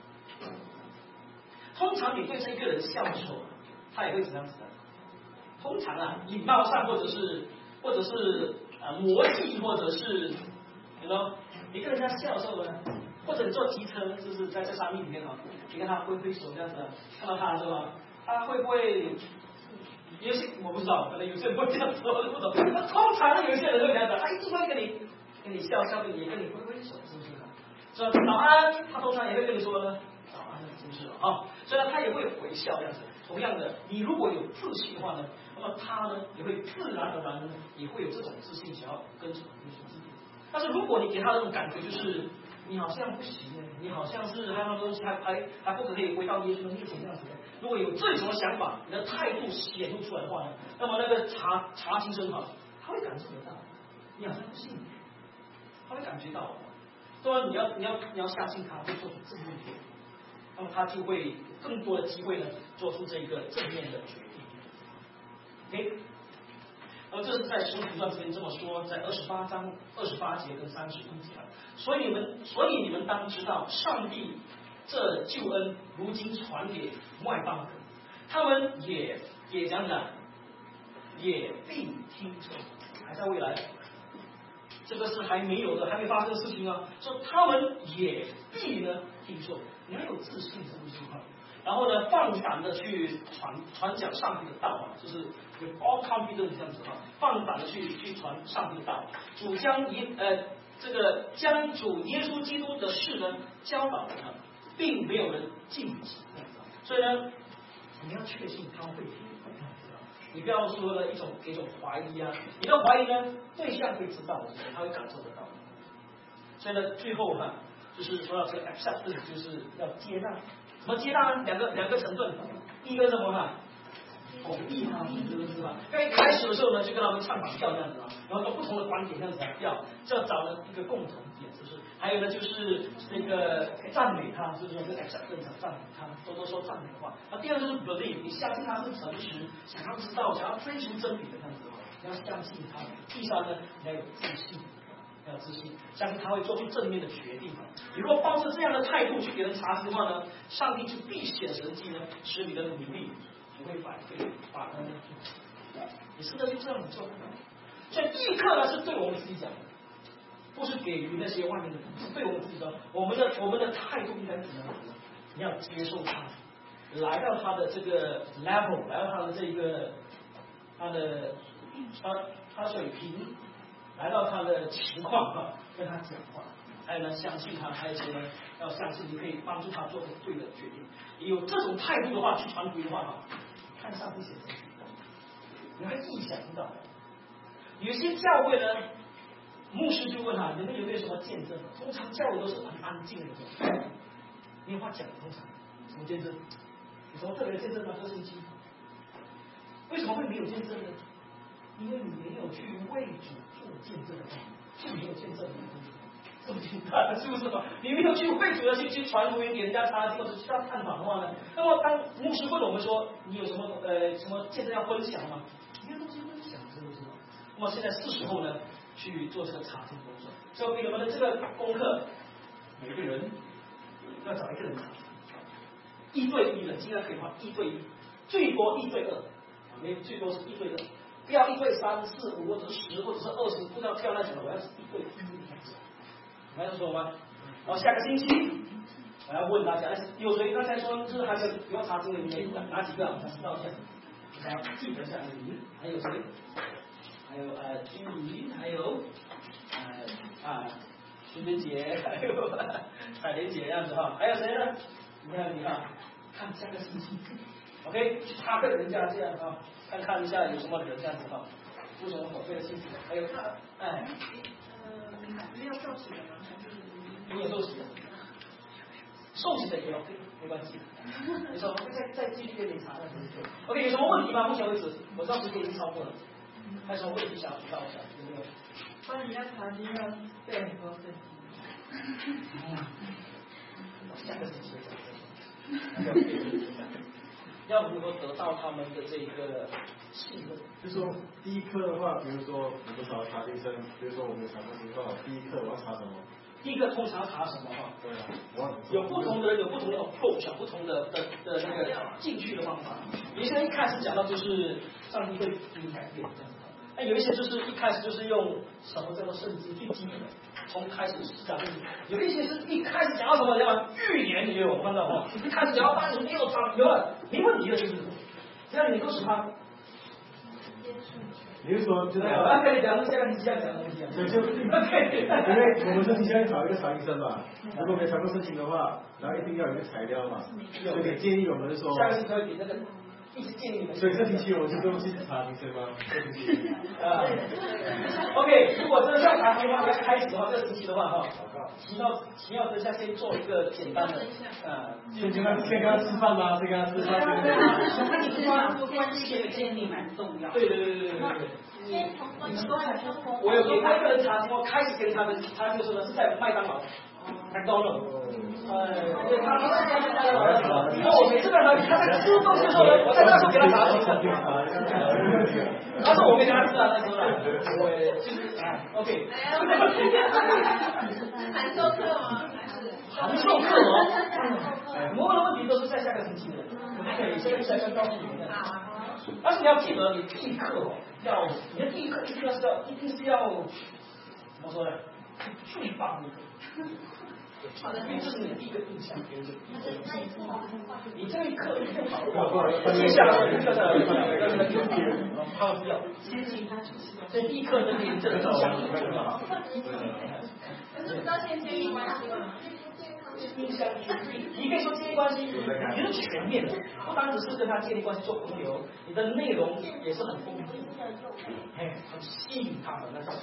通常你对这个人孝顺，他也会怎样子的？通常啊，礼貌上或者是或者是呃模技，或者是你说你跟人家笑的时候呢，或者你坐机车，就是在这山地里面啊，你跟他挥挥手这样子，看到他是吧？他会不会？有些我不知道，可能有些人会这样说，我不懂。那通常有一些人会这样子，他一定会跟你跟你笑笑，也跟你挥挥手，是不是？说早安，他通常也会跟你说呢，早安，是不是啊？所以呢，他也会回笑这样子。同样的，你如果有自信的话呢，那么他呢也会自然而然呢也会有这种自信，想要跟从耶稣基督。但是如果你给他的那种感觉就是你好像不行，你好像是还有东西还还还不可以回到耶稣的面前这样子。如果有这种想法，你的态度显露出来的话呢，那么那个查查经生哈，他会感受得到，你好像不信，他会感觉到。当然你要你要你要相信他会做出正面决定，那么他就会更多的机会呢做出这个正面的决定。OK， 而这是在使徒行传这边这么说，在二十八章二十八节跟三十一节。所以你们所以你们当知道，上帝这救恩如今传给外邦人，他们也也这样的，也必听从，还在未来。这个是还没有的，还没发生的事情啊。说他们也必呢听说，你要有自信，是不是啊？然后呢，放胆的去传传讲上帝的道啊，就是有 all confidence 这样子啊，放胆的去去传上帝的道。主将耶呃这个将主耶稣基督的事呢教导人，并没有人禁止这样子。所以呢，你要确信他会听。你不要说的一种一种怀疑啊，你的怀疑呢，对象会知道的，他会感受得到。所以呢，最后哈、啊，就是说到这个 acceptance， 就是要接纳。怎么接纳呢？两个两个成分，第一个是什么哈？鼓励他们，是不是吧？刚一开始的时候呢，就跟他们唱反调这样子啊，然后用不同的管观点这样子来要，就要找了一个共同点，是不是？还有呢，就是这个赞美他，是不是？这个 acceptance 赞美他，多多说赞美的话。那第二就是 believe， 你相信他是诚实，想要知道，想要追求真理的样子，你要相信他。第三呢，你要有自信。要自信，相信他会做出正面的决定。你如果抱着这样的态度去给人查经的话呢，上帝就必显神迹呢，使你的努力不会白费，反而你试着就这样子做。所以第一课呢是对我们自己讲的，不是给予那些外面的人，是对我们自己说，我们的我们的态度应该怎么样？你要接受他，来到他的这个 level， 来到他的这个他的他他水平。来到他的情况哈，跟他讲话，还有呢，相信他，还有些呢，要相信你可以帮助他做出对的决定。有这种态度的话，去传福音的话哈，看上帝写的，你会意想不到。有些教会呢，牧师就问他，你们有没有什么见证？通常教会都是很安静的那种，没有话讲。通常什么见证？有什么特别的见证吗？这个星期为什么会没有见证呢？因为你没有去为主做见证的话，就没有见证的这么简单，是不是嘛？你没有去为主的去去传福音给人家查经或者去要探访的话呢，那么当牧师问我们说你有什么呃什么见证要分享吗？没有东西分享，是不是嘛？那么现在是时候呢去做这个查经工作，所以给我们的这个功课，每个人要找一个人查经，一对一的，尽量可以话一对一，最多一对二，没最多是一对二。不要一对三四五或者是十或者是二十，不知道跳那什么，我要是一对一这样子，明白说吗？然后下个星期我要问大家，有谁刚才说就是还没有不要查经的，你哪几个？我知道一下，大家记得下来。嗯，还有谁？还有呃金鱼，还有呃啊徐珍姐，还有彩莲姐这样子哈，还有谁呢？你看你看，看下个星期 ，OK， 去查个人家这样啊。看看一下有什么人这样子哈，有什么宝贵的信息？还有他，哎， 呃，没有受洗的吗？ 没有受洗的，受洗的也 OK， 没关系。有什么会再再继续给你查那东西 ？OK， 有什么问题吗？目前为止，我当时给你超过了，还有什么问题想知道一下？有没有？ 关于要查经要背很多圣经。 我下个星期讲这个。要如何得到他们的这个信任？ 就说第一课的话，比如说我们找查经生，比如说我们查过情况，第一课我要查什么？ 第一个通常查什么哈？ 对啊，我有不同的人有不同的 approach， 不同的的的那个进去的方法。有些人一开始讲到就是上帝会给你改变这样子，那有一些就是一开始就是用什么叫做圣经最基本的，从开始讲圣经。有一些是一开始讲到什么叫预言，也有看到吗？一开始讲到当时没有场有了没问题的，是不是？只要你告诉他。 你是说，就是我跟你讲，是这样，你这样讲的东西啊。 所以就，因为我们这期现在找一个查医生嘛，如果没查过事情的话，然后一定要有一个材料嘛，所以建议我们说， 下个星期会给那个，一直建议你们。 所以这星期我们就不用去查医生吗？这星期。 啊 ，OK， 如果真的要查经的话，要开始的话，这个星期的话哈，奇妙奇妙之下先做一个简单的，呃， 先跟他先跟他吃饭吗？先跟他吃饭。 那你知道关系的建立蛮重要。 对对对对对对。 先从关系开始。 我有给他一个人查经，我开始跟他的，他就说呢是在麦当劳。麦当劳，呃，对，他他在麦当劳，然后我每次跟他，他在吃东西的时候呢，我在那时候给他查经的，那时候我没跟他吃啊，那时候呢，我就是啊 ，OK。 函授课吗？ 函授课哦，我问的问题都是在下个星期的，可以现在现在告诉你们的。但是你要记得，你第一课哦，要你的第一课一定要是要一定是要怎么说呢？最棒的一个。好的，因为这是你第一个印象，别人就第一个印象。你这一课一定好好，接下来我就在让他有别人抛掉。所以第一课的你这个印象很重要。 可是要先建立关系吗？ 印象，你可以说建立关系，你是全面的，不单只是跟他建立关系做朋友，你的内容也是很丰富，哎，很吸引他们那种。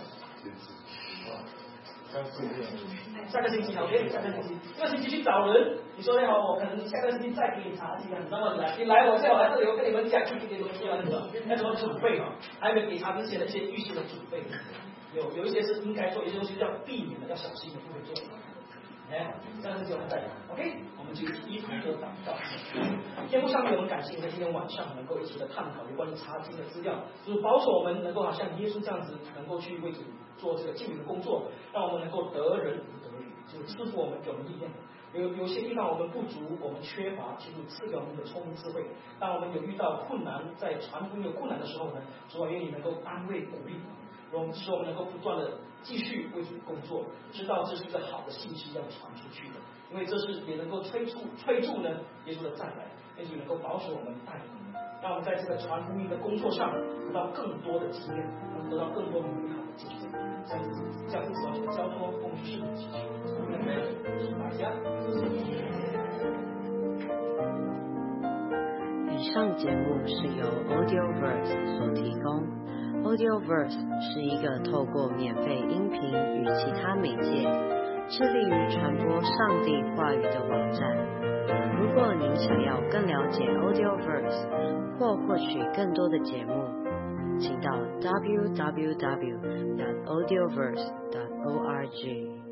下个星期 OK， 下个星期，这个星期去找人，你说的好，我可能下个星期再给你查几个，那么来，你来我叫我来这里，我跟你们讲一些东西啊，那种要怎么准备嘛，还有给查之前的一些预先的准备， 有有一些是应该做，有些东西要避免的，要小心的，不可以做。哎，这样是就很代表 ，OK， 我们就一同的祷告。天父上帝，我们感谢你在今天晚上能够一起的探讨有关于查经的资料，就是保守我们能够好像耶稣这样子，能够去为主做这个救援的工作，让我们能够得人如得鱼，就赐福我们，给我们力量。有有些地方我们不足，我们缺乏，其实赐给我们的聪明智慧。当我们有遇到困难，在传福音有困难的时候呢，主啊，愿你能够安慰鼓励我们，使我们能够不断的继续为主工作，知道这是一个好的信息要传出去的，因为这是也能够催促催促呢耶稣的再来，耶稣能够保守我们带领我们，让我们在这个传福音的工作上得到更多的经验，得到更多的美好的见证。这样子，这样子主要是交托奉是的祈求，谢谢大家。 以上节目是由 Audioverse 所提供。Audioverse 是一个透过免费音频与其他媒介，致力于传播上帝话语的网站。如果您想要更了解 Audioverse 或获取更多的节目，请到 double-u double-u double-u 点 audioverse 点 org。